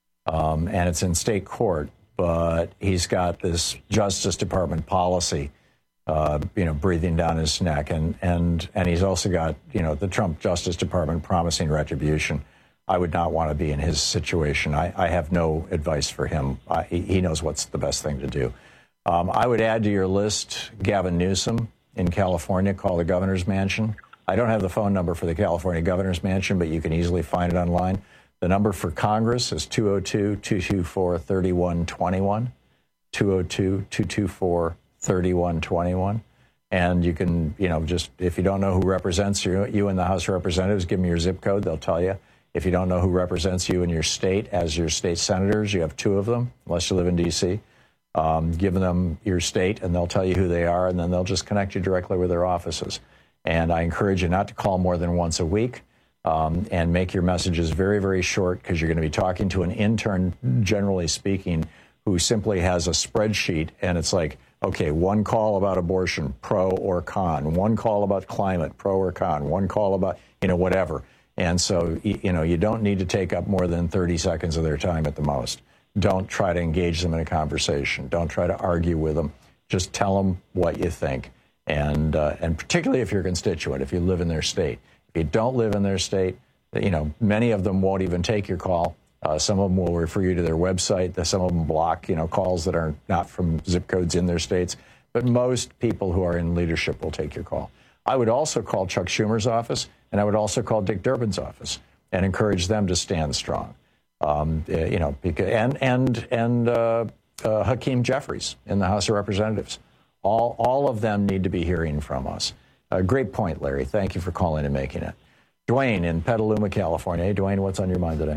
um, and it's in state court, but he's got this Justice Department policy, uh, you know, breathing down his neck, and and and he's also got, you know, the Trump Justice Department promising retribution. I would not want to be in his situation. I, I have no advice for him. I, he knows what's the best thing to do. Um, I would add to your list Gavin Newsom in California. Call the governor's mansion. I don't have the phone number for the California governor's mansion, but you can easily find it online. The number for Congress is two oh two, two two four, three one two one, two oh two, two two four, three one two one. And you can, you know, just, if you don't know who represents you, you in the House of Representatives, give them your zip code. They'll tell you. If you don't know who represents you in your state as your state senators, you have two of them, unless you live in D C. Um, give them your state, and they'll tell you who they are, and then they'll just connect you directly with their offices. And I encourage you not to call more than once a week, um, and make your messages very, very short, because you're going to be talking to an intern, generally speaking, who simply has a spreadsheet, and it's like, okay, one call about abortion, pro or con, one call about climate, pro or con, one call about, you know, whatever. And so, you know, you don't need to take up more than thirty seconds of their time at the most. Don't try to engage them in a conversation. Don't try to argue with them. Just tell them what you think. And uh, and particularly if you're a constituent, if you live in their state. If you don't live in their state, you know, many of them won't even take your call. Uh, some of them will refer you to their website. Some of them block, you know, calls that are not from zip codes in their states. But most people who are in leadership will take your call. I would also call Chuck Schumer's office, and I would also call Dick Durbin's office and encourage them to stand strong. Um, you know, because, and and and uh, uh, Hakeem Jeffries in the House of Representatives. All all of them need to be hearing from us. Uh, great point, Larry. Thank you for calling and making it. Dwayne in Petaluma, California. Hey, Dwayne, what's on your mind today?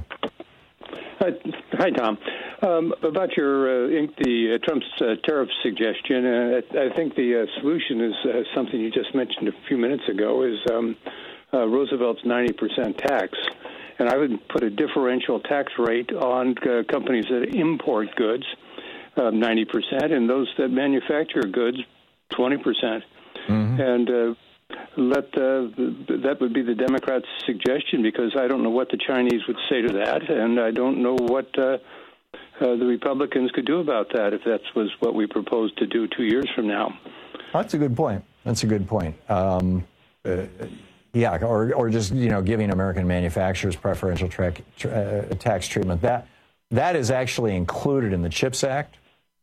Hi, hi Tom. Um, about your uh, the uh, Trump's uh, tariff suggestion, uh, I think the uh, solution is uh, something you just mentioned a few minutes ago. Is um, uh, Roosevelt's ninety percent tax, and I would put a differential tax rate on uh, companies that import goods, uh, ninety percent, and those that manufacture goods, twenty percent. mm-hmm. and uh, let uh, that would be the Democrats' suggestion, because I don't know what the Chinese would say to that, and I don't know what uh, uh, the Republicans could do about that if that was what we proposed to do two years from now. That's a good point. That's a good point. Um, uh, yeah, or or just you know giving American manufacturers preferential tra- tra- uh, tax treatment. That that is actually included in the CHIPS Act,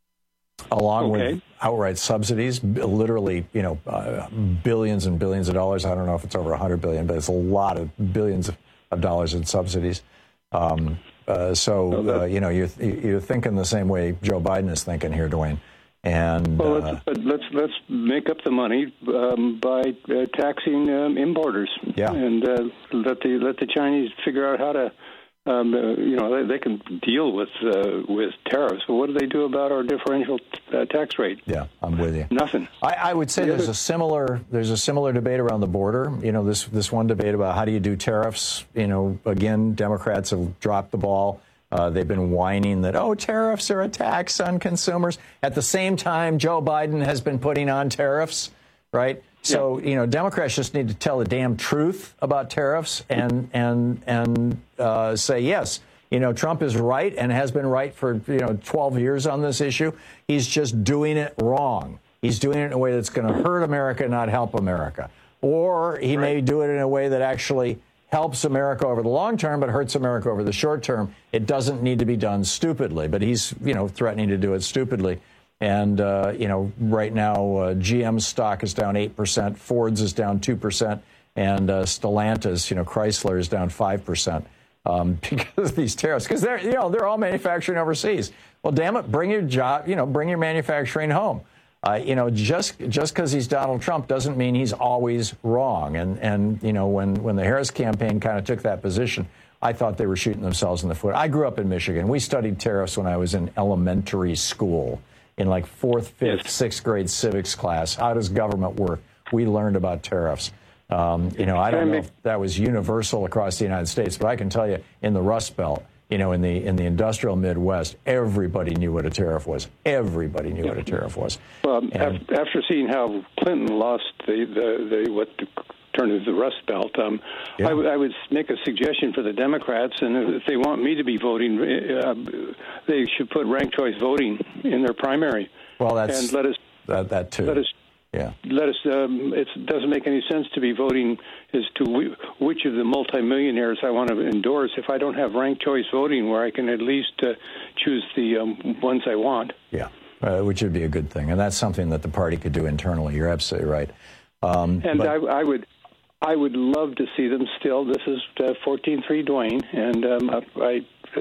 along okay. with outright subsidies, literally, you know, uh, billions and billions of dollars. I don't know if it's over one hundred billion, but it's a lot of billions of dollars in subsidies. Um, uh, so, uh, you know, you're, you're thinking the same way Joe Biden is thinking here, Dwayne. And well, uh, let's, let's let's make up the money um, by uh, taxing um, importers, yeah. and uh, let the let the Chinese figure out how to. Um, uh, you know, they, they can deal with uh, with tariffs, but what do they do about our differential uh, tax rate? Yeah, I'm with you. Nothing. I, I would say the there's other... a similar there's a similar debate around the border. You know, this this one debate about how do you do tariffs. You know, again, Democrats have dropped the ball. Uh, they've been whining that, oh, tariffs are a tax on consumers. At the same time, Joe Biden has been putting on tariffs, right? So, you know, Democrats just need to tell the damn truth about tariffs and and and uh, say, yes, you know, Trump is right and has been right for, you know, twelve years on this issue. He's just doing it wrong. He's doing it in a way that's going to hurt America, not help America. Or he right. may do it in a way that actually helps America over the long term, but hurts America over the short term. It doesn't need to be done stupidly, but he's, you know, threatening to do it stupidly. And, uh, you know, right now, uh, G M's stock is down eight percent, Ford's is down two percent, and uh, Stellantis, you know, Chrysler is down five percent um, because of these tariffs. Because they're, you know, they're all manufacturing overseas. Well, damn it, bring your job, you know, bring your manufacturing home. Uh, you know, just just because he's Donald Trump doesn't mean he's always wrong. And, and you know, when, when the Harris campaign kind of took that position, I thought they were shooting themselves in the foot. I grew up in Michigan. We studied tariffs when I was in elementary school. In like fourth, fifth, sixth grade civics class. How does government work? We learned about tariffs. Um, you know, I don't know if that was universal across the United States, but I can tell you in the Rust Belt, you know, in the in the industrial Midwest, everybody knew what a tariff was. Everybody knew what a tariff was. Well, and, after seeing how Clinton lost the, the, the what turned into the Rust Belt, um, yeah. I, w- I would make a suggestion for the Democrats, and if they want me to be voting, uh, they should put ranked choice voting in their primary. Well, that's and let us that, that too. Let us. Yeah. Let us. Um, it doesn't make any sense to be voting as to w- which of the multimillionaires I want to endorse if I don't have ranked choice voting, where I can at least uh, choose the um, ones I want. Yeah, uh, which would be a good thing, and that's something that the party could do internally. You're absolutely right. Um, and but- I, I would. I would love to see them still. This is uh, fourteen three Dwayne, and um, I uh,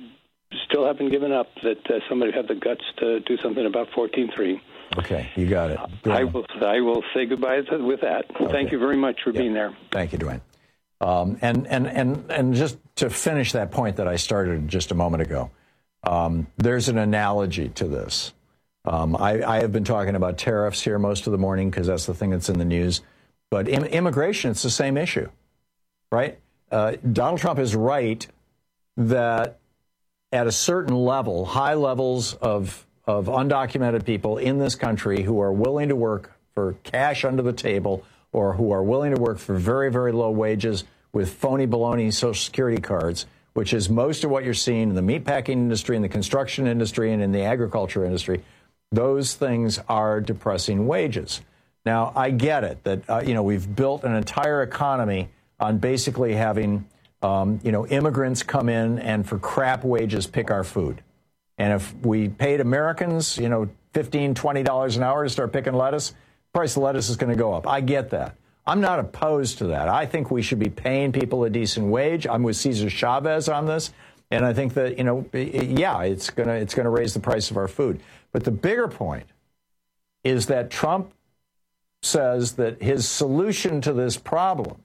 still haven't given up that uh, somebody had the guts to do something about fourteen three. Okay, you got it. I will, I will say goodbye with that. Okay. Thank you very much for yeah. being there. Thank you, Dwayne. Um, and, and, and, and just to finish that point that I started just a moment ago, um, there's an analogy to this. Um, I, I have been talking about tariffs here most of the morning because that's the thing that's in the news. But im- immigration, it's the same issue, right? Uh, Donald Trump is right that at a certain level, high levels of, of undocumented people in this country who are willing to work for cash under the table or who are willing to work for very, very low wages with phony baloney Social Security cards, which is most of what you're seeing in the meatpacking industry, in the construction industry, and in the agriculture industry, those things are depressing wages. Now, I get it that, uh, you know, we've built an entire economy on basically having, um, you know, immigrants come in and for crap wages pick our food. And if we paid Americans, you know, fifteen dollars, twenty dollars an hour to start picking lettuce, the price of lettuce is going to go up. I get that. I'm not opposed to that. I think we should be paying people a decent wage. I'm with Cesar Chavez on this. And I think that, you know, yeah, it's going to it's going to raise the price of our food. But the bigger point is that Trump says that his solution to this problem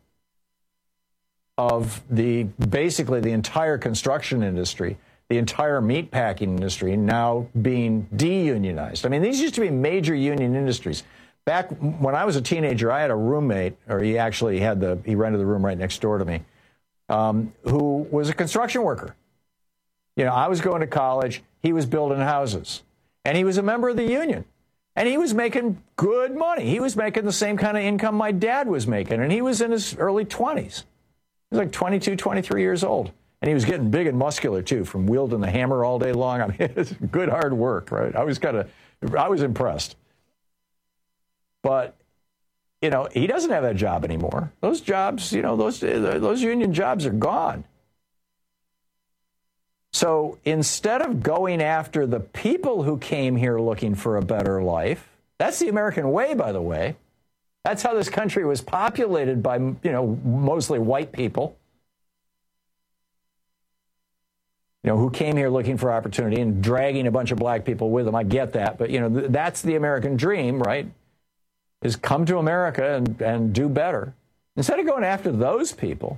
of the basically the entire construction industry, the entire meatpacking industry now being de-unionized. I mean, these used to be major union industries. Back when I was a teenager, I had a roommate, or he actually had the, he rented the room right next door to me, um, who was a construction worker. You know, I was going to college, he was building houses, and he was a member of the union. And he was making good money. He was making the same kind of income my dad was making. And he was in his early twenties. He was like twenty-two, twenty-three years old. And he was getting big and muscular, too, from wielding the hammer all day long. I mean, it's good, hard work, right? I was kind of, I was impressed. But, you know, he doesn't have that job anymore. Those jobs, you know, those those union jobs are gone. So instead of going after the people who came here looking for a better life, that's the American way, by the way. That's how this country was populated by, you know, mostly white people, you know, who came here looking for opportunity and dragging a bunch of black people with them. I get that. But, you know, th- that's the American dream, right? Is come to America and, and do better. Instead of going after those people,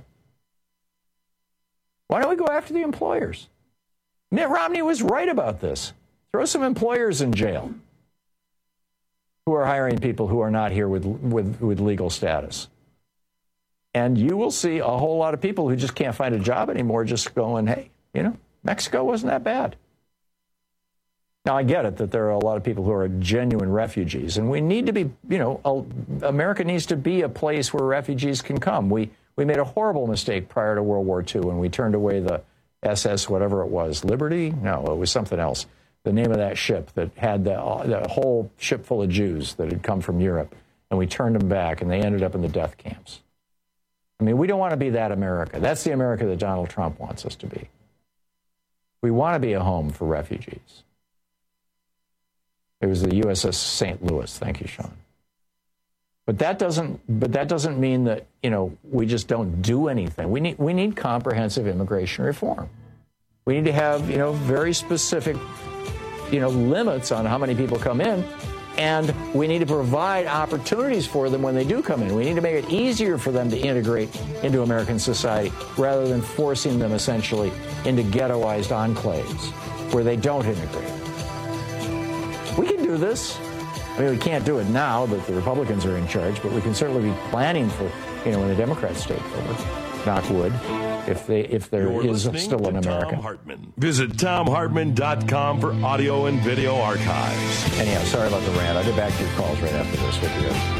why don't we go after the employers? Mitt Romney was right about this. Throw some employers in jail who are hiring people who are not here with, with, with legal status. And you will see a whole lot of people who just can't find a job anymore just going, hey, you know, Mexico wasn't that bad. Now, I get it that there are a lot of people who are genuine refugees, and we need to be, you know, a, America needs to be a place where refugees can come. We, we made a horrible mistake prior to World War Two when we turned away the S S, whatever it was, Liberty? No, it was something else. The name of that ship that had the, uh, the whole ship full of Jews that had come from Europe, and we turned them back, and they ended up in the death camps. I mean, we don't want to be that America. That's the America that Donald Trump wants us to be. We want to be a home for refugees. It was the U S S Saint Louis. Thank you, Sean. But that doesn't. But that doesn't mean that, you know, we just don't do anything. We need we need comprehensive immigration reform. We need to have, you know, very specific, you know, limits on how many people come in, and we need to provide opportunities for them when they do come in. We need to make it easier for them to integrate into American society rather than forcing them essentially into ghettoized enclaves where they don't integrate. We can do this. I mean, we can't do it now that the Republicans are in charge, but we can certainly be planning for, you know, when the Democrats take over. Knock wood, if they if there You're is still an America. Thom Hartmann. Visit Thom Hartmann dot com for audio and video archives. Anyhow, sorry about the rant. I'll get back to your calls right after this with you.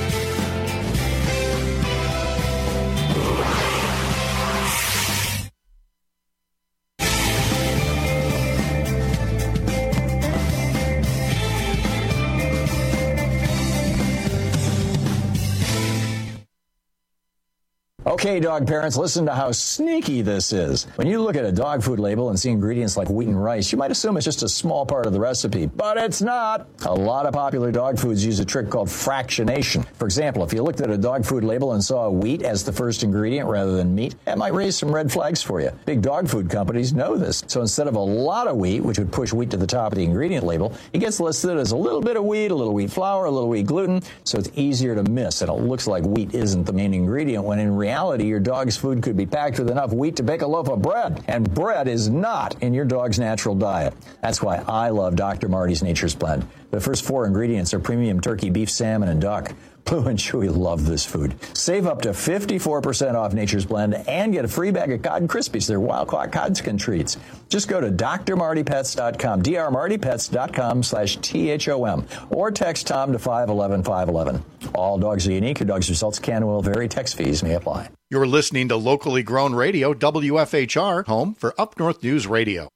Okay, dog parents, listen to how sneaky this is. When you look at a dog food label and see ingredients like wheat and rice, you might assume it's just a small part of the recipe, but it's not. A lot of popular dog foods use a trick called fractionation. For example, if you looked at a dog food label and saw wheat as the first ingredient rather than meat, that might raise some red flags for you. Big dog food companies know this. So instead of a lot of wheat, which would push wheat to the top of the ingredient label, it gets listed as a little bit of wheat, a little wheat flour, a little wheat gluten, so it's easier to miss, and it looks like wheat isn't the main ingredient, when in reality, your dog's food could be packed with enough wheat to bake a loaf of bread. And bread is not in your dog's natural diet. That's why I love Doctor Marty's Nature's Blend. The first four ingredients are premium turkey, beef, salmon, and duck. Blue and Chewy love this food. Save up to fifty-four percent off Nature's Blend and get a free bag of Cod Krispies. They're wild-caught Codskin treats. Just go to D R Marty Pets dot com, D R Marty Pets dot com slash T H O M, or text Tom to five one one, five one one. All dogs are unique. Your dog's results can and will vary. Text fees may apply. You're listening to locally grown radio, W F H R, home for Up North News Radio.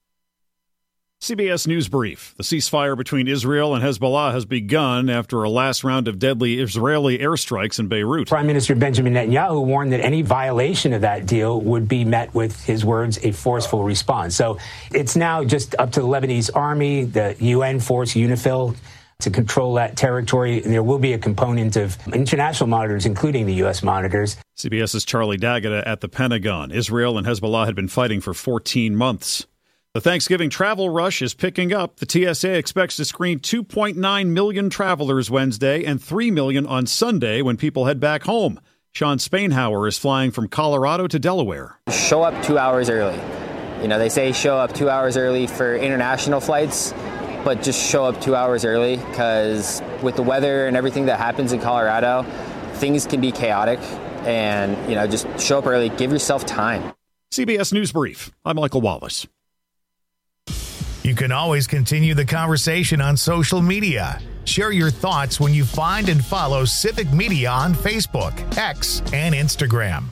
C B S News Brief. The ceasefire between Israel and Hezbollah has begun after a last round of deadly Israeli airstrikes in Beirut. Prime Minister Benjamin Netanyahu warned that any violation of that deal would be met with, his words, a forceful response. So it's now just up to the Lebanese army, the U N force, UNIFIL, to control that territory. There will be a component of international monitors, including the U S monitors. CBS's Charlie D'Agata at the Pentagon. Israel and Hezbollah had been fighting for fourteen months. The Thanksgiving travel rush is picking up. The T S A expects to screen two point nine million travelers Wednesday and three million on Sunday when people head back home. Sean Spainhauer is flying from Colorado to Delaware. Show up two hours early. You know, they say show up two hours early for international flights, but just show up two hours early because with the weather and everything that happens in Colorado, things can be chaotic. And, you know, just show up early. Give yourself time. C B S News Brief. I'm Michael Wallace. You can always continue the conversation on social media. Share your thoughts when you find and follow Civic Media on Facebook, X, and Instagram.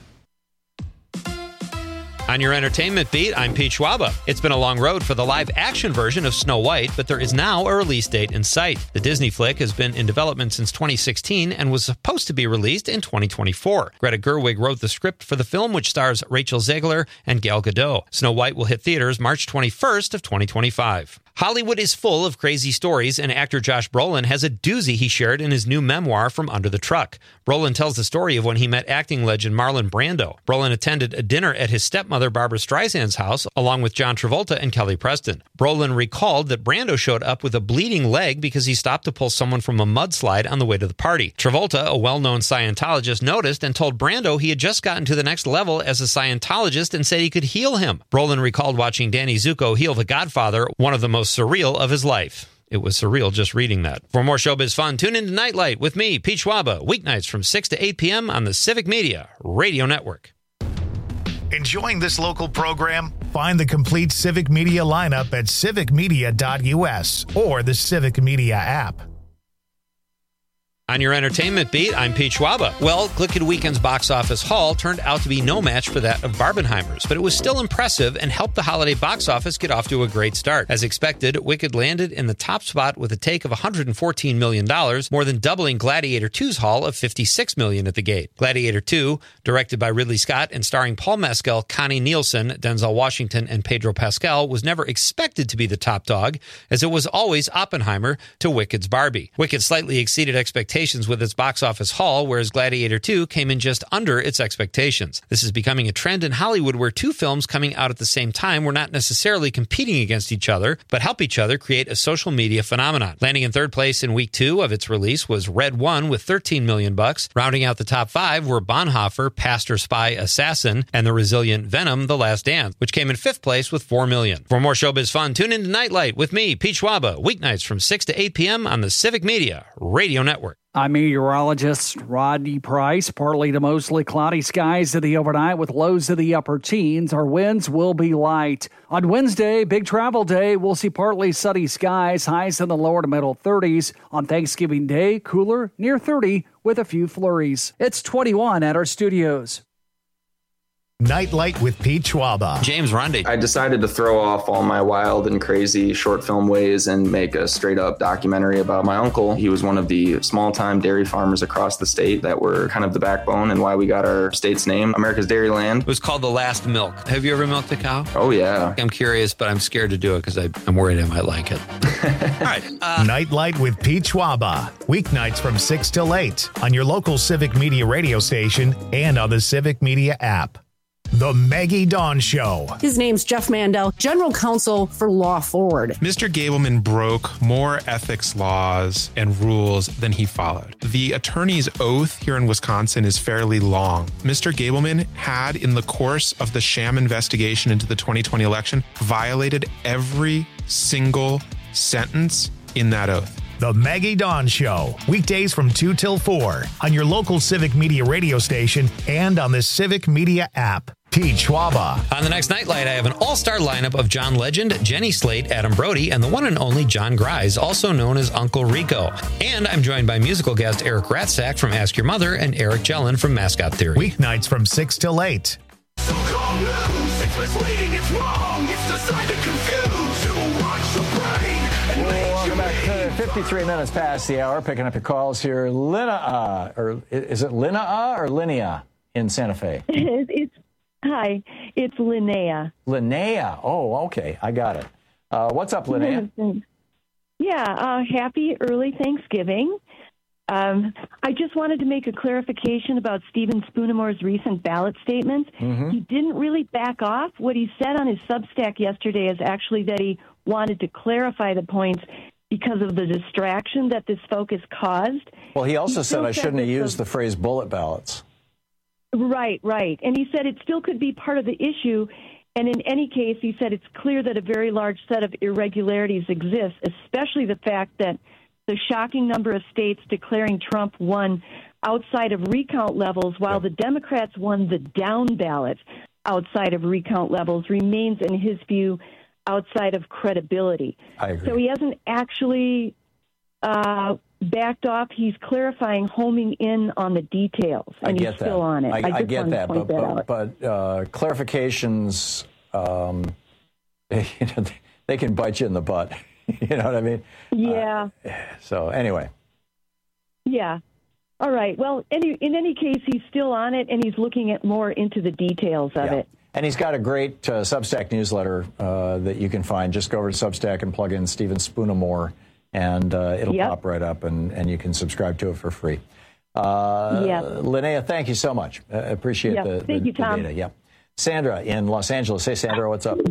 On your entertainment beat, I'm Pete Schwaba. It's been a long road for the live-action version of Snow White, but there is now a release date in sight. The Disney flick has been in development since twenty sixteen and was supposed to be released in twenty twenty-four. Greta Gerwig wrote the script for the film, which stars Rachel Zegler and Gal Gadot. Snow White will hit theaters March twenty-first of twenty twenty-five. Hollywood is full of crazy stories, and actor Josh Brolin has a doozy he shared in his new memoir, From Under the Truck. Brolin tells the story of when he met acting legend Marlon Brando. Brolin attended a dinner at his stepmother Barbara Streisand's house, along with John Travolta and Kelly Preston. Brolin recalled that Brando showed up with a bleeding leg because he stopped to pull someone from a mudslide on the way to the party. Travolta, a well-known Scientologist, noticed and told Brando he had just gotten to the next level as a Scientologist and said he could heal him. Brolin recalled watching Danny Zuko heal The Godfather, one of the most surreal of his life. It was surreal just reading that. For more showbiz fun, tune in to Nightlight with me, Pete Schwaba, weeknights from six to eight p.m. on the Civic Media Radio Network. Enjoying this local program? Find the complete Civic Media lineup at civic media dot u s or the Civic Media app. On your entertainment beat, I'm Pete Schwaba. Well, Glicked Weekend's box office haul turned out to be no match for that of Barbenheimer's, but it was still impressive and helped the holiday box office get off to a great start. As expected, Wicked landed in the top spot with a take of one hundred fourteen million dollars, more than doubling Gladiator two's haul of fifty-six million dollars at the gate. Gladiator two, directed by Ridley Scott and starring Paul Mescal, Connie Nielsen, Denzel Washington, and Pedro Pascal, was never expected to be the top dog, as it was always Oppenheimer to Wicked's Barbie. Wicked slightly exceeded expectations with its box office haul, whereas Gladiator two came in just under its expectations. This is becoming a trend in Hollywood where two films coming out at the same time were not necessarily competing against each other, but help each other create a social media phenomenon. Landing in third place in week two of its release was Red One with thirteen million bucks. Rounding out the top five were Bonhoeffer, Pastor Spy Assassin, and the resilient Venom, The Last Dance, which came in fifth place with four million. For more showbiz fun, tune in to Nightlight with me, Pete Schwaba, weeknights from six to eight p.m. on the Civic Media Radio Network. I'm meteorologist Rodney Price. Partly to mostly cloudy skies to the overnight with lows to the upper teens. Our winds will be light. On Wednesday, big travel day, we'll see partly sunny skies, highs in the lower to middle thirties. On Thanksgiving Day, cooler, near thirty with a few flurries. It's twenty-one at our studios. Nightlight with Pete Schwaba. James Rundy. I decided to throw off all my wild and crazy short film ways and make a straight up documentary about my uncle. He was one of the small time dairy farmers across the state that were kind of the backbone and why we got our state's name, America's Dairyland. It was called The Last Milk. Have you ever milked a cow? Oh, yeah. I'm curious, but I'm scared to do it because I'm worried I might like it. All right. Uh, Nightlight with Pete Schwaba. Weeknights from six till eight on your local Civic Media radio station and on the Civic Media app. The Maggie Dawn Show. His name's Jeff Mandel, General Counsel for Law Forward. Mister Gableman broke more ethics laws and rules than he followed. The attorney's oath here in Wisconsin is fairly long. Mister Gableman had, in the course of the sham investigation into the twenty twenty election, violated every single sentence in that oath. The Maggie Dawn Show, weekdays from two till four on your local Civic Media radio station and on the Civic Media app. Pete Schwaba. On the next Nightlight, I have an all-star lineup of John Legend, Jenny Slate, Adam Brody, and the one and only John Grise, also known as Uncle Rico. And I'm joined by musical guest Eric Ratzak from Ask Your Mother and Eric Jellin from Mascot Theory. Weeknights from six till eight. So calm loose, it's misleading, it's wrong, it's designed to confuse, to watch your brain and make Welcome back to fifty-three minutes past the hour, picking up your calls here. Lina, or is it Lina or Linnea in Santa Fe? It's Hi, it's Linnea. Linnea. Oh, okay. I got it. Uh, what's up, Linnea? Yeah, uh, happy early Thanksgiving. Um, I just wanted to make a clarification about Stephen Spoonamore's recent ballot statements. Mm-hmm. He didn't really back off. What he said on his Substack yesterday is actually that he wanted to clarify the points because of the distraction that this focus caused. Well, he also he said I shouldn't have used the, the phrase bullet ballots. Right, right. And he said it still could be part of the issue. And in any case, he said it's clear that a very large set of irregularities exist, especially the fact that the shocking number of states declaring Trump won outside of recount levels, while the Democrats won the down ballot outside of recount levels, remains, in his view, outside of credibility. I agree. So he hasn't actually uh, backed off. He's clarifying, homing in on the details, and I get he's still that. on it. I, I, just I get wanted that, to point but that out. but, but uh, clarifications, um, you know, they can bite you in the butt. You know what I mean? Yeah. Uh, so anyway. Yeah. All right. Well, any, in any case, he's still on it, and he's looking at more into the details of Yeah. it. And he's got a great uh, Substack newsletter uh, that you can find. Just go over to Substack and plug in Stephen Spoonemore, and uh, it'll Yep. pop right up, and, and you can subscribe to it for free. Uh, Yep. Linnea, thank you so much. I appreciate Yep. the, Thank the, you, Tom. the data. Yep. Sandra in Los Angeles. Hey, Sandra, what's up?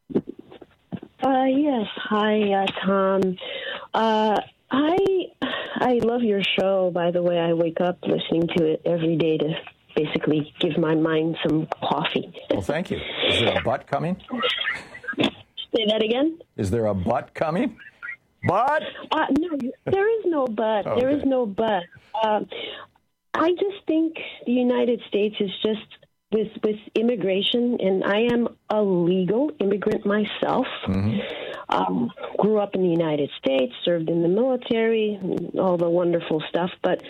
Uh, yes. Hi, uh, Tom. Uh, I I love your show. By the way, I wake up listening to it every day to basically give my mind some coffee. Well, thank you. Is there a butt coming? Say that again? Is there a butt coming? But uh, no, there is no but. Okay. There is no but. Uh, I just think the United States is just with with immigration, and I am a legal immigrant myself. Mm-hmm. Um, grew up in the United States, served in the military, all the wonderful stuff, but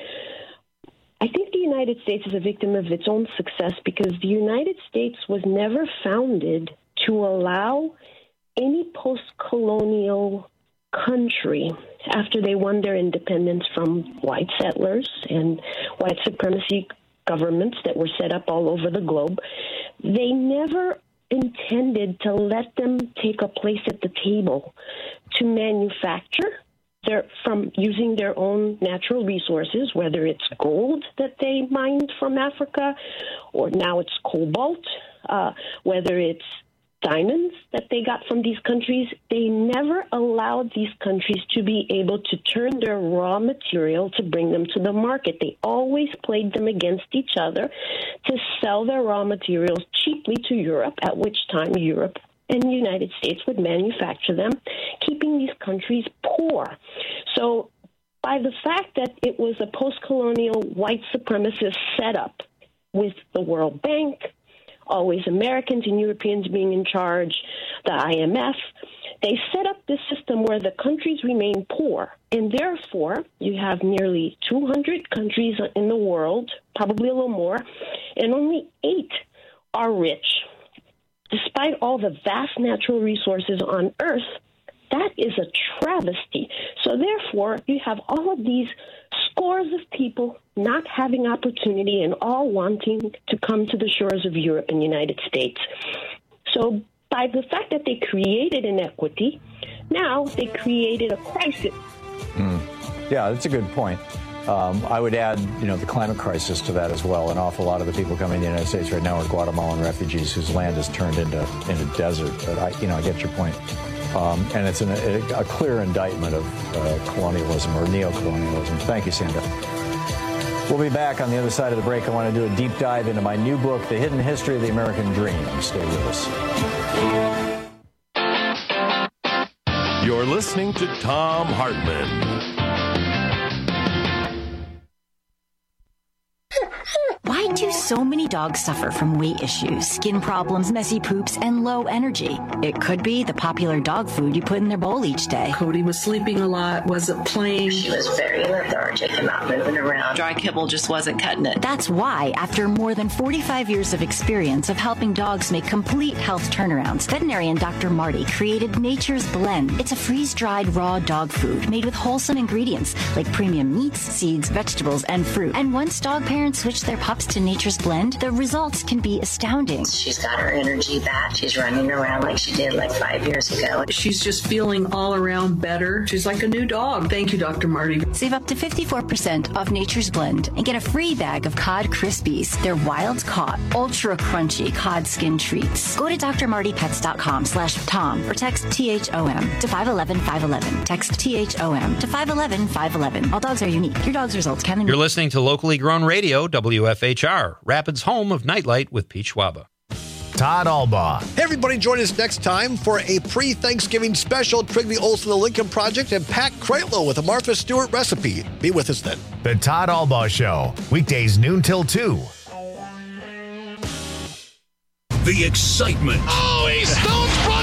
I think the United States is a victim of its own success because the United States was never founded to allow any post-colonial country, after they won their independence from white settlers and white supremacy governments that were set up all over the globe, they never intended to let them take a place at the table to manufacture their, from using their own natural resources, whether it's gold that they mined from Africa, or now it's cobalt, uh, whether it's diamonds that they got from these countries. They never allowed these countries to be able to turn their raw material to bring them to the market. They always played them against each other to sell their raw materials cheaply to Europe, at which time Europe and the United States would manufacture them, keeping these countries poor. So by the fact that it was a post-colonial white supremacist setup with the World Bank, always Americans and Europeans being in charge, the I M F, they set up this system where the countries remain poor. And therefore, you have nearly two hundred countries in the world, probably a little more, and only eight are rich. Despite all the vast natural resources on Earth, that is a travesty. So therefore, you have all of these scores of people not having opportunity and all wanting to come to the shores of Europe and the United States. So by the fact that they created inequity, now they created a crisis. Mm. Yeah, that's a good point. Um, I would add, you know, the climate crisis to that as well. An awful lot of the people coming to the United States right now are Guatemalan refugees whose land is turned into into desert. But I, you know, I get your point. Um, and it's an, a, a clear indictment of uh, colonialism or neo-colonialism. Thank you, Sandra. We'll be back on the other side of the break. I want to do a deep dive into my new book, The Hidden History of the American Dream. Stay with us. You're listening to Thom Hartmann. Why do so many dogs suffer from weight issues, skin problems, messy poops, and low energy? It could be the popular dog food you put in their bowl each day. Cody was sleeping a lot, wasn't playing. She was very lethargic and not moving around. Dry kibble just wasn't cutting it. That's why, after more than forty-five years of experience of helping dogs make complete health turnarounds, veterinarian Doctor Marty created Nature's Blend. It's a freeze-dried raw dog food made with wholesome ingredients like premium meats, seeds, vegetables, and fruit. And once dog parents switch their pups to Nature's Blend, the results can be astounding. She's got her energy back. She's running around like she did like five years ago. She's just feeling all around better. She's like a new dog. Thank you, Doctor Marty. Save up to fifty-four percent off Nature's Blend and get a free bag of Cod Krispies. They're wild caught, ultra crunchy cod skin treats. Go to D R Marty Pets dot com slash Tom or text T H O M to five one one five one one. Text T H O M to five one one five one one. All dogs are unique. Your dog's results can... You're listening to Locally Grown Radio, W F H R, Rapids' home of Nightlight with Pete Schwaba. Todd Albaugh. Hey, everybody, join us next time for a pre-Thanksgiving special. Trigby Olson, The Lincoln Project, and Pat Kreitlow with a Martha Stewart recipe. Be with us then. The Todd Albaugh Show, weekdays noon till two. The excitement. Oh, he stones front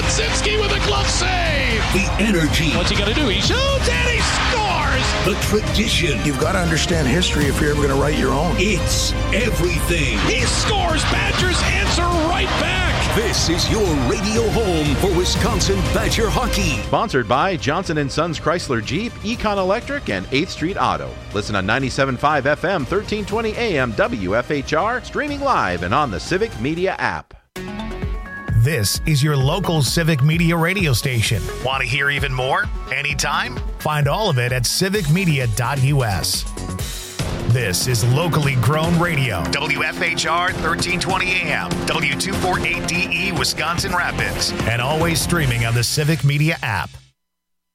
Mlodzinski with a glove save. The energy. What's he going to do? He shoots and he scores. The tradition. You've got to understand history if you're ever going to write your own. It's everything. He scores. Badgers answer right back. This is your radio home for Wisconsin Badger hockey. Sponsored by Johnson and Sons Chrysler Jeep, Econ Electric, and eighth Street Auto. Listen on ninety-seven point five F M, thirteen twenty A M, W F H R, streaming live and on the Civic Media app. This is your local Civic Media radio station. Want to hear even more? Anytime? Find all of it at civic media dot U S. This is locally grown radio. W F H R, thirteen twenty A M, W two forty-eight D E, Wisconsin Rapids. And always streaming on the Civic Media app.